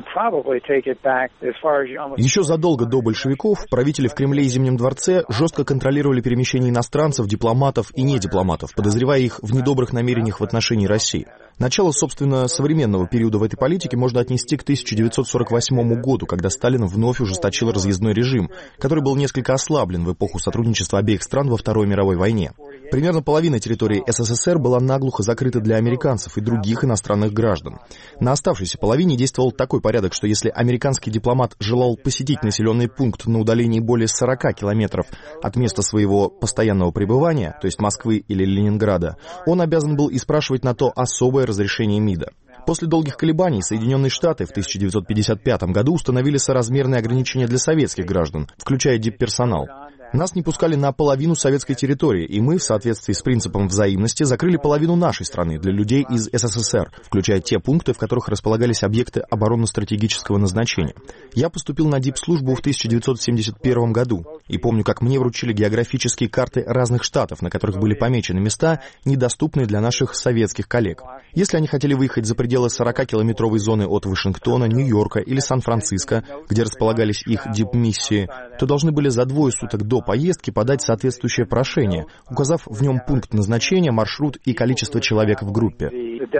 S3: Еще задолго до большевиков правители в Кремле и Зимнем дворце жестко контролировали перемещение иностранцев, дипломатов и недипломатов, подозревая их в недобрых намерениях в отношении России. Начало, собственно, современного периода в этой политике можно отнести к тысяча девятьсот сорок восьмому году, когда Сталин вновь ужесточил разъездной режим, который был несколько ослаблен в эпоху сотрудничества обеих стран во Второй мировой войне. Примерно половина территории СССР была наглухо закрыта для американцев и других иностранных граждан. На оставшейся половине действовал такой порядок, что если американский дипломат желал посетить населенный пункт на удалении более сорока километров от места своего постоянного пребывания, то есть Москвы или Ленинграда, он обязан был испрашивать на то особое разрешение МИДа. После долгих колебаний Соединенные Штаты в тысяча девятьсот пятьдесят пятом году установили соразмерные ограничения для советских граждан, включая дипперсонал. Нас не пускали на половину советской территории, и мы, в соответствии с принципом взаимности, закрыли половину нашей страны для людей из СССР, включая те пункты, в которых располагались объекты оборонно-стратегического назначения. Я поступил на дипслужбу в тысяча девятьсот семьдесят первом году, и помню, как мне вручили географические карты разных штатов, на которых были помечены места, недоступные для наших советских коллег. Если они хотели выехать за пределы сорокакилометровой зоны от Вашингтона, Нью-Йорка или Сан-Франциско, где располагались их дипмиссии, то должны были за двое суток до поездки подать соответствующее прошение, указав в нем пункт назначения, маршрут и количество человек в группе.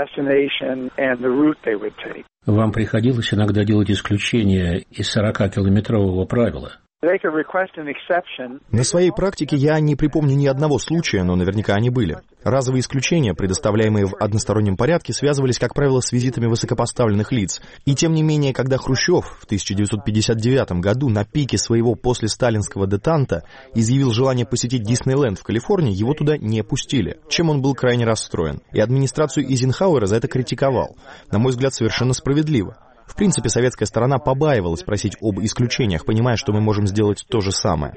S12: Вам приходилось иногда делать исключение из сорокакилометрового правила?
S3: На своей практике я не припомню ни одного случая, но наверняка они были. Разовые исключения, предоставляемые в одностороннем порядке, связывались, как правило, с визитами высокопоставленных лиц. И тем не менее, когда Хрущев в тысяча девятьсот пятьдесят девятом году на пике своего послесталинского детанта изъявил желание посетить Диснейленд в Калифорнии, его туда не пустили, чем он был крайне расстроен. И администрацию Эйзенхауэра за это критиковал. На мой взгляд, совершенно справедливо. В принципе, советская сторона побаивалась просить об исключениях, понимая, что мы можем сделать то же самое.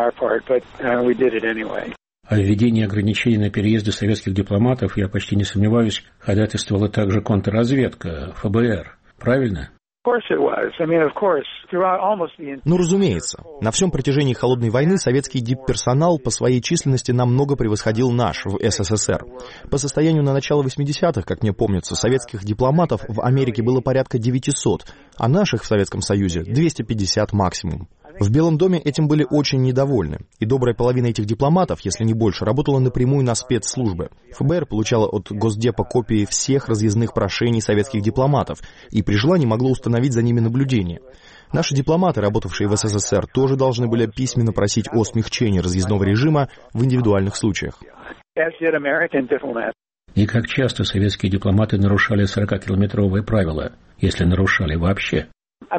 S12: О введении ограничений на переезды советских дипломатов, я почти не сомневаюсь, ходатайствовала также контрразведка, эф бэ эр. Правильно?
S3: Ну, разумеется. На всем протяжении Холодной войны советский дипперсонал по своей численности намного превосходил наш в эс эс эс эр. По состоянию на начало восьмидесятых, как мне помнится, советских дипломатов в Америке было порядка девятисот, а наших в Советском Союзе двести пятьдесят максимум. В Белом доме этим были очень недовольны, и добрая половина этих дипломатов, если не больше, работала напрямую на спецслужбы. эф бэ эр получала от Госдепа копии всех разъездных прошений советских дипломатов и при желании могло установить за ними наблюдение. Наши дипломаты, работавшие в эс эс эс эр, тоже должны были письменно просить о смягчении разъездного режима в индивидуальных случаях.
S12: И как часто советские дипломаты нарушали сорокакилометровое правило, если нарушали вообще?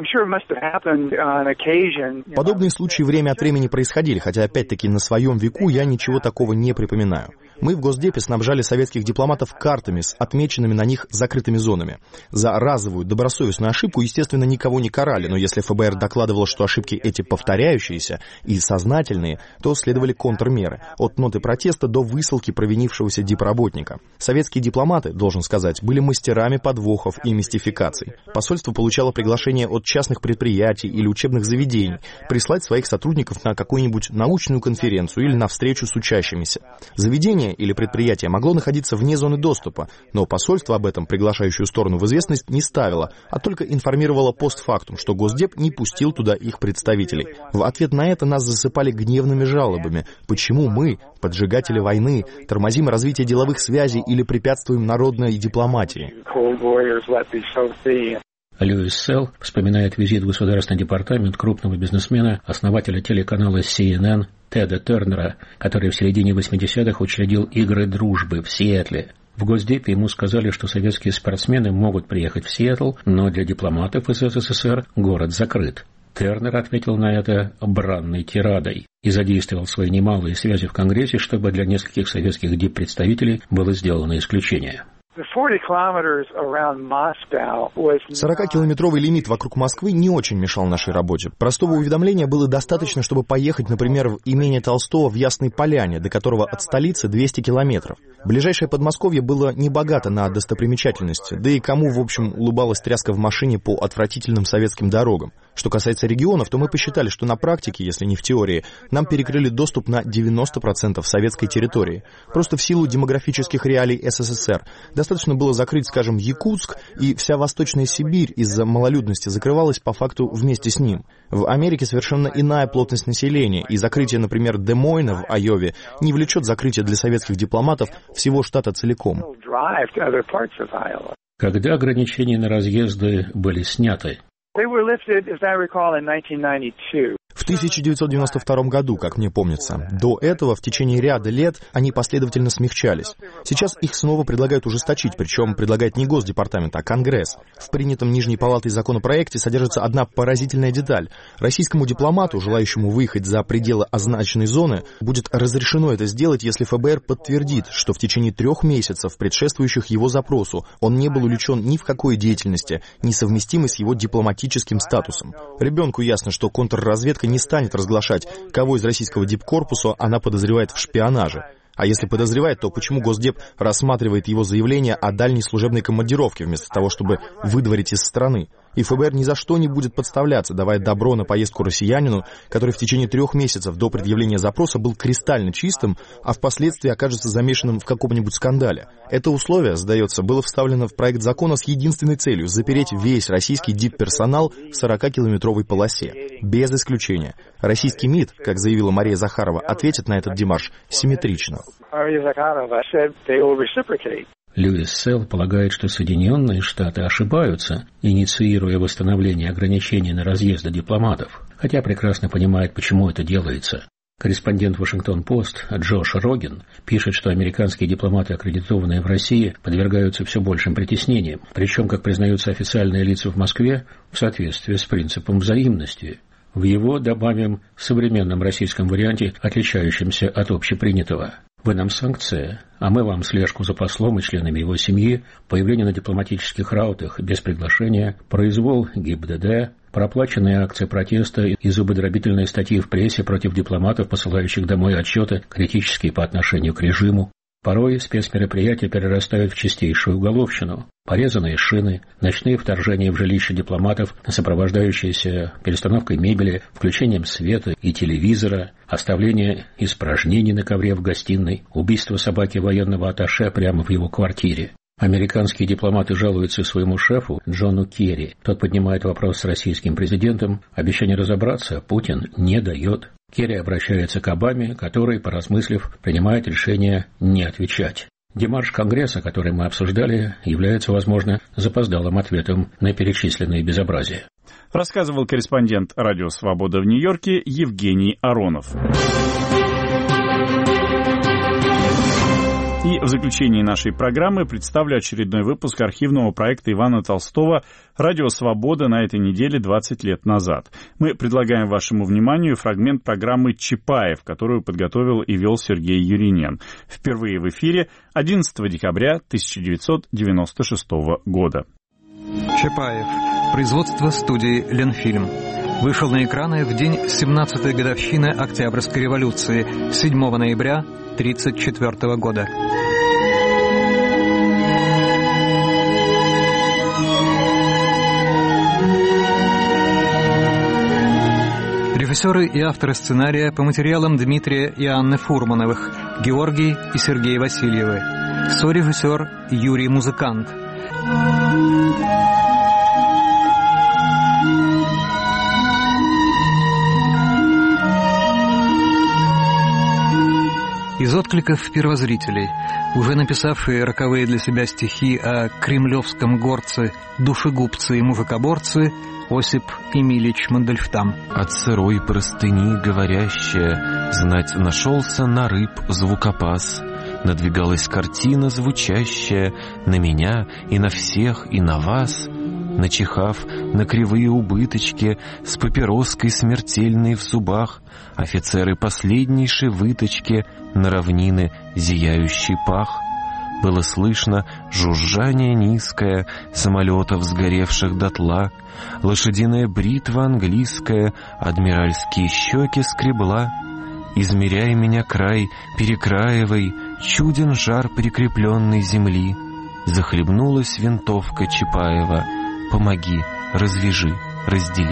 S3: Подобные случаи время от времени происходили, хотя опять-таки на своем веку я ничего такого не припоминаю. Мы в Госдепе снабжали советских дипломатов картами с отмеченными на них закрытыми зонами. За разовую добросовестную ошибку, естественно, никого не карали, но если эф бэ эр докладывало, что ошибки эти повторяющиеся и сознательные, то следовали контрмеры, от ноты протеста до высылки провинившегося дипработника. Советские дипломаты, должен сказать, были мастерами подвохов и мистификаций. Посольство получало приглашение от частных предприятий или учебных заведений прислать своих сотрудников на какую-нибудь научную конференцию или на встречу с учащимися. Заведение или предприятие могло находиться вне зоны доступа, но посольство об этом приглашающую сторону в известность не ставило, а только информировало постфактум, что Госдеп не пустил туда их представителей. В ответ на это нас засыпали гневными жалобами, почему мы, поджигатели войны, тормозим развитие деловых связей или препятствуем народной дипломатии.
S12: Льюис Селл вспоминает визит в Государственный департамент крупного бизнесмена, основателя телеканала си эн эн Теда Тернера, который в середине восьмидесятых учредил игры дружбы в Сиэтле. В Госдепе ему сказали, что советские спортсмены могут приехать в Сиэтл, но для дипломатов из эс эс эс эр город закрыт. Тернер ответил на это бранной тирадой и задействовал свои немалые связи в Конгрессе, чтобы для нескольких советских диппредставителей было сделано исключение.
S3: сорокакилометровый лимит вокруг Москвы не очень мешал нашей работе. Простого уведомления было достаточно, чтобы поехать, например, в имение Толстого в Ясной Поляне, до которого от столицы двести километров. Ближайшее Подмосковье было небогато на достопримечательности, да и кому, в общем, улыбалась тряска в машине по отвратительным советским дорогам. Что касается регионов, то мы посчитали, что на практике, если не в теории, нам перекрыли доступ на девяносто процентов советской территории. Просто в силу демографических реалий эс эс эс эр. Достаточно было закрыть, скажем, Якутск, и вся Восточная Сибирь из-за малолюдности закрывалась по факту вместе с ним. В Америке совершенно иная плотность населения, и закрытие, например, Де-Мойна в Айове не влечет закрытие для советских дипломатов всего штата целиком.
S12: Когда ограничения на разъезды были сняты?
S3: В тысяча девятьсот девяносто втором году, как мне помнится. До этого, в течение ряда лет, они последовательно смягчались. Сейчас их снова предлагают ужесточить, причем предлагает не Госдепартамент, а Конгресс. В принятом Нижней Палатой законопроекте содержится одна поразительная деталь. Российскому дипломату, желающему выехать за пределы означенной зоны, будет разрешено это сделать, если эф бэ эр подтвердит, что в течение трех месяцев, предшествующих его запросу, он не был увлечен ни в какой деятельности, несовместимой с его дипломатическим статусом. Ребенку ясно, что контрразведка не не станет разглашать, кого из российского дипкорпуса она подозревает в шпионаже. А если подозревает, то почему Госдеп рассматривает его заявление о дальней служебной командировке вместо того, чтобы выдворить из страны? И ФБР ни за что не будет подставляться, давая добро на поездку россиянину, который в течение трех месяцев до предъявления запроса был кристально чистым, а впоследствии окажется замешанным в каком-нибудь скандале. Это условие, сдается, было вставлено в проект закона с единственной целью — запереть весь российский дипперсонал в сорокакилометровой полосе. Без исключения. Российский МИД, как заявила Мария Захарова, ответит на этот демарш симметрично.
S12: Льюис Селл полагает, что Соединенные Штаты ошибаются, инициируя восстановление ограничений на разъезды дипломатов, хотя прекрасно понимает, почему это делается. Корреспондент Вашингтон-Пост Джош Рогин пишет, что американские дипломаты, аккредитованные в России, подвергаются все большим притеснениям, причем, как признаются официальные лица в Москве, в соответствии с принципом взаимности. В его, добавим, современном российском варианте, отличающемся от общепринятого. Вы нам санкция, а мы вам слежку за послом и членами его семьи, появление на дипломатических раутах без приглашения, произвол ГИБДД, проплаченные акции протеста и зубодробительные статьи в прессе против дипломатов, посылающих домой отчеты, критические по отношению к режиму. Порой спецмероприятия перерастают в чистейшую уголовщину. Порезанные шины, ночные вторжения в жилища дипломатов, сопровождающиеся перестановкой мебели, включением света и телевизора, оставление испражнений на ковре в гостиной, убийство собаки военного атташе прямо в его квартире. Американские дипломаты жалуются своему шефу Джону Керри. Тот поднимает вопрос с российским президентом. Обещание разобраться Путин не дает. Керри обращается к Обаме, который, поразмыслив, принимает решение не отвечать. Демарш Конгресса, который мы обсуждали, является, возможно, запоздалым ответом на перечисленные безобразия.
S1: Рассказывал корреспондент «Радио Свобода» в Нью-Йорке Евгений Аронов. И в заключении нашей программы представлю очередной выпуск архивного проекта Ивана Толстого «Радио Свобода» на этой неделе двадцать лет назад. Мы предлагаем вашему вниманию фрагмент программы «Чапаев», которую подготовил и вел Сергей Юринен. Впервые в эфире одиннадцатого декабря тысяча девятьсот девяносто шестого года.
S13: Чапаев. Производство студии «Ленфильм». Вышел на экраны в день семнадцатой годовщины Октябрьской революции, седьмого ноября тысяча девятьсот тридцать четвёртого года. Режиссеры и авторы сценария по материалам Дмитрия и Анны Фурмановых, Георгий и Сергей Васильевы. Сорежиссер Юрий Музыкант. Из откликов первозрителей, уже написавшие роковые для себя стихи о кремлевском горце, душегубце и мужикоборце, Осип Эмилич Мандельштам.
S14: От сырой простыни говорящая, знать нашелся на рыб звукопас. Надвигалась картина звучащая на меня и на всех, и на вас. Начихав на кривые убыточки, с папироской смертельной в зубах, офицеры последнейшей выточки на равнины зияющий пах. Было слышно жужжание низкое самолетов, сгоревших дотла, лошадиная бритва английская адмиральские щеки скребла. Измеряй меня край перекраивай, чуден жар прикрепленной земли. Захлебнулась винтовка Чапаева. Помоги, развяжи, раздели.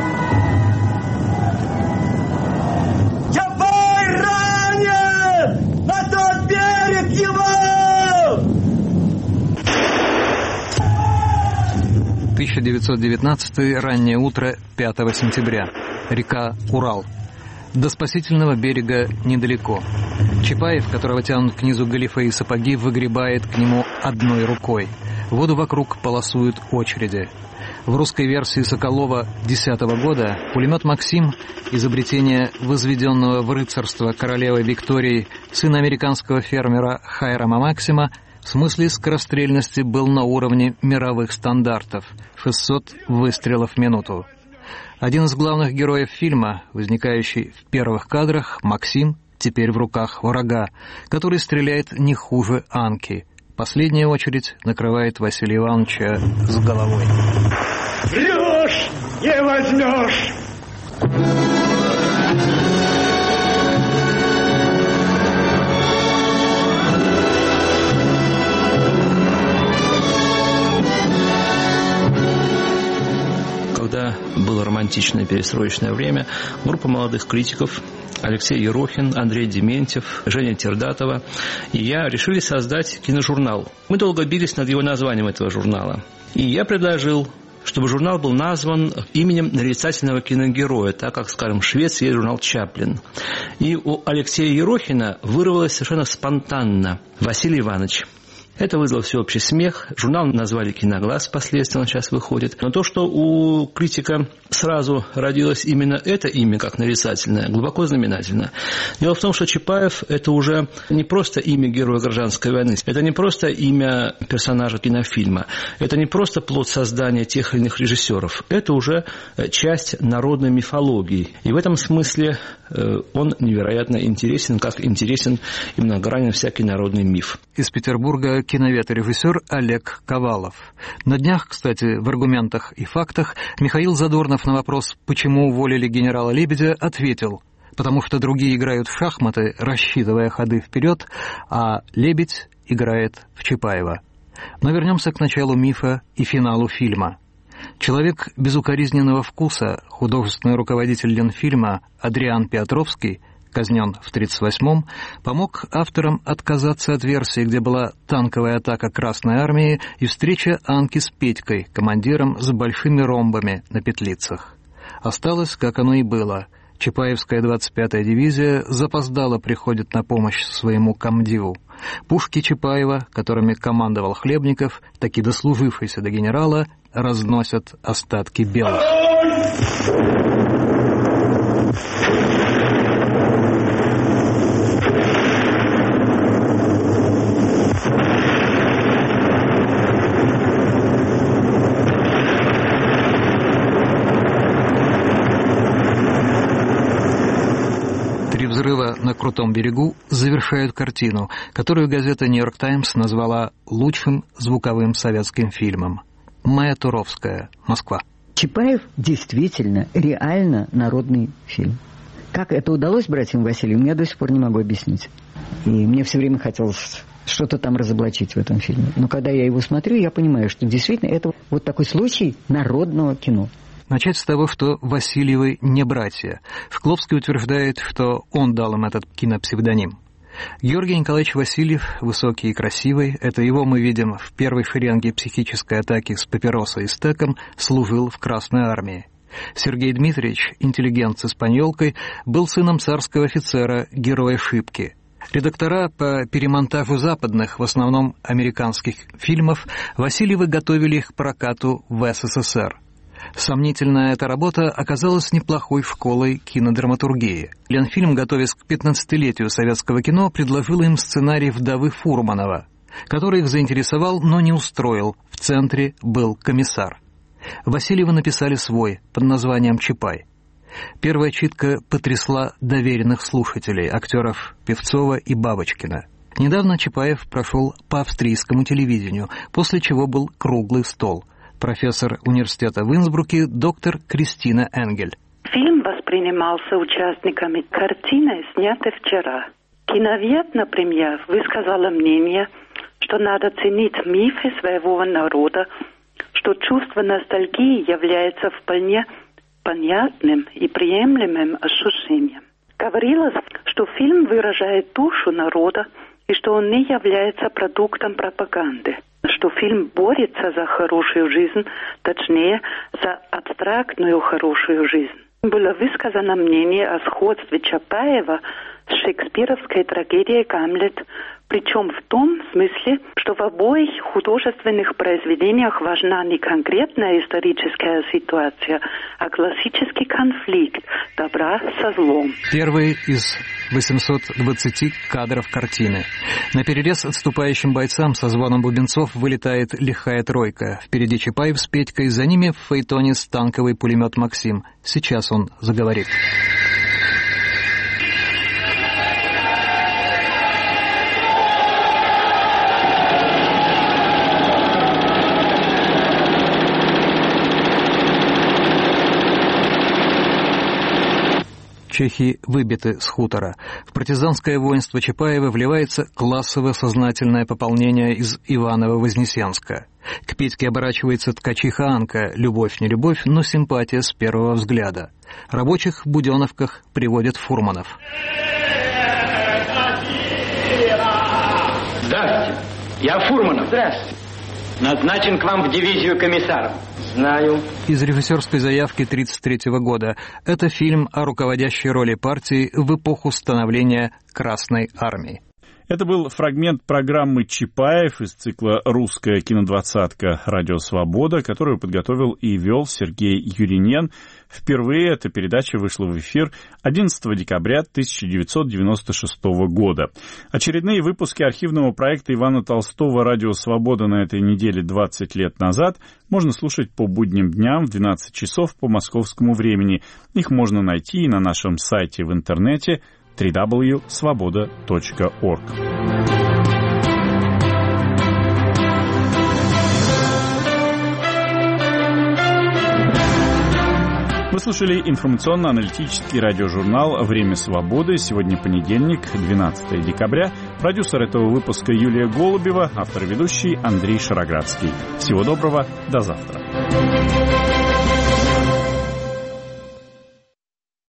S15: Чапай ранен! На тот берег его!
S13: тысяча девятьсот девятнадцатый, раннее утро пятого сентября. Река Урал. До спасительного берега недалеко. Чапаев, которого тянут к низу галифе и сапоги, выгребает к нему одной рукой. Воду вокруг полосуют очереди. В русской версии Соколова десятого года пулемет «Максим», изобретение возведенного в рыцарство королевы Виктории сына американского фермера Хайрама Максима, в смысле скорострельности был на уровне мировых стандартов — шестьсот выстрелов в минуту. Один из главных героев фильма, возникающий в первых кадрах, Максим, теперь в руках врага, который стреляет не хуже Анки. Последняя очередь накрывает Василия Ивановича с головой.
S15: Врешь, не возьмешь!
S16: критичное перестроечное время, группа молодых критиков Алексей Ерохин, Андрей Дементьев, Женя Тердатова и я решили создать киножурнал. Мы долго бились над его названием этого журнала. И я предложил, чтобы журнал был назван именем нарицательного киногероя, так как, скажем, в Швеции есть журнал «Чаплин». И у Алексея Ерохина вырвалось совершенно спонтанно «Василий Иванович». Это вызвало всеобщий смех. Журнал назвали «Киноглаз», впоследствии он сейчас выходит. Но то, что у критика сразу родилось именно это имя, как нарицательное, глубоко знаменательно. Дело в том, что Чапаев – это уже не просто имя героя гражданской войны, это не просто имя персонажа кинофильма, это не просто плод создания тех или иных режиссеров, это уже часть народной мифологии. И в этом смысле он невероятно интересен, как интересен и многогранен всякий народный миф.
S13: Из Петербурга киновед и режиссер Олег Ковалов. На днях, кстати, в «Аргументах и фактах» Михаил Задорнов на вопрос, почему уволили генерала Лебедя, ответил: потому что другие играют в шахматы, рассчитывая ходы вперед, а Лебедь играет в Чапаева. Но вернемся к началу мифа и финалу фильма. Человек безукоризненного вкуса, художественный руководитель Ленфильма Адриан Петровский, казнен в тридцать восьмом, помог авторам отказаться от версии, где была танковая атака Красной Армии и встреча Анки с Петькой, командиром с большими ромбами на петлицах. Осталось, как оно и было. Чапаевская двадцать пятая дивизия запоздало приходит на помощь своему комдиву. Пушки Чапаева, которыми командовал Хлебников, таки дослужившийся до генерала, разносят остатки белых. Взрыва на Крутом берегу завершают картину, которую газета «Нью-Йорк Таймс» назвала лучшим звуковым советским фильмом. Майя Туровская, Москва.
S17: Чапаев действительно, реально народный фильм. Как это удалось братьям Васильевым, я до сих пор не могу объяснить. И мне все время хотелось что-то там разоблачить в этом фильме. Но когда я его смотрю, я понимаю, что действительно это вот такой случай народного кино.
S13: Начать с того, что Васильевы не братья. Шкловский утверждает, что он дал им этот кинопсевдоним. Георгий Николаевич Васильев, высокий и красивый, это его мы видим в первой шеренге психической атаки с папиросой и стеком, служил в Красной Армии. Сергей Дмитриевич, интеллигент с испаньолкой, был сыном царского офицера, героя Шипки. Редактора по перемонтажу западных, в основном американских фильмов, Васильевы готовили их к прокату в СССР. Сомнительная эта работа оказалась неплохой школой кинодраматургии. Ленфильм, готовясь к пятнадцатилетию советского кино, предложил им сценарий «Вдовы Фурманова», который их заинтересовал, но не устроил. В центре был комиссар. Васильевы написали свой, под названием «Чапай». Первая читка потрясла доверенных слушателей, актеров Певцова и Бабочкина. Недавно Чапаев прошел по австрийскому телевидению, после чего был круглый стол. Профессор университета в Инсбруке, доктор Кристина Энгель.
S18: Фильм воспринимался участниками картины, снятой вчера. Киновед, например, высказала мнение, что надо ценить мифы своего народа, что чувство ностальгии является вполне понятным и приемлемым ощущением. Говорилось, что фильм выражает душу народа и что он не является продуктом пропаганды, что фильм борется за хорошую жизнь, точнее, за абстрактную хорошую жизнь. Было высказано мнение о сходстве Чапаева с шекспировской трагедией «Гамлет», причем в том смысле, что в обоих художественных произведениях важна не конкретная историческая ситуация, а классический конфликт добра со злом.
S13: Первый из восьмисот двадцати кадров картины. На перерез отступающим бойцам со звоном бубенцов вылетает лихая тройка. Впереди Чапаев с Петькой, за ними в фаэтоне танковый пулемет «Максим». Сейчас он заговорит. чехи выбиты с хутора. В партизанское воинство Чапаева вливается классово-сознательное пополнение из Иваново-Вознесенска. К Петьке оборачивается ткачиха Анка, любовь не любовь, но симпатия с первого взгляда. Рабочих в буденовках приводят Фурманов.
S19: Здравствуйте, я Фурманов. Здравствуйте. Назначен к вам в дивизию комиссаром. Знаю.
S13: Из режиссерской заявки тридцать третьего года. Это фильм о руководящей роли партии в эпоху становления Красной Армии.
S1: Это был фрагмент программы «Чапаев» из цикла «Русская кинодвадцатка. Радио Свобода», которую подготовил и вел Сергей Юринен. Впервые эта передача вышла в эфир одиннадцатого декабря тысяча девятьсот девяносто шестого года. Очередные выпуски архивного проекта Ивана Толстого «Радио Свобода» на этой неделе двадцать лет назад можно слушать по будним дням в двенадцать часов по московскому времени. Их можно найти и на нашем сайте в интернете дабл ю дабл ю дабл ю точка свобода точка орг. Вы слушали информационно-аналитический радиожурнал «Время свободы». Сегодня понедельник, двенадцатого декабря. Продюсер этого выпуска Юлия Голубева, автор и ведущий Андрей Шароградский. Всего доброго, до завтра.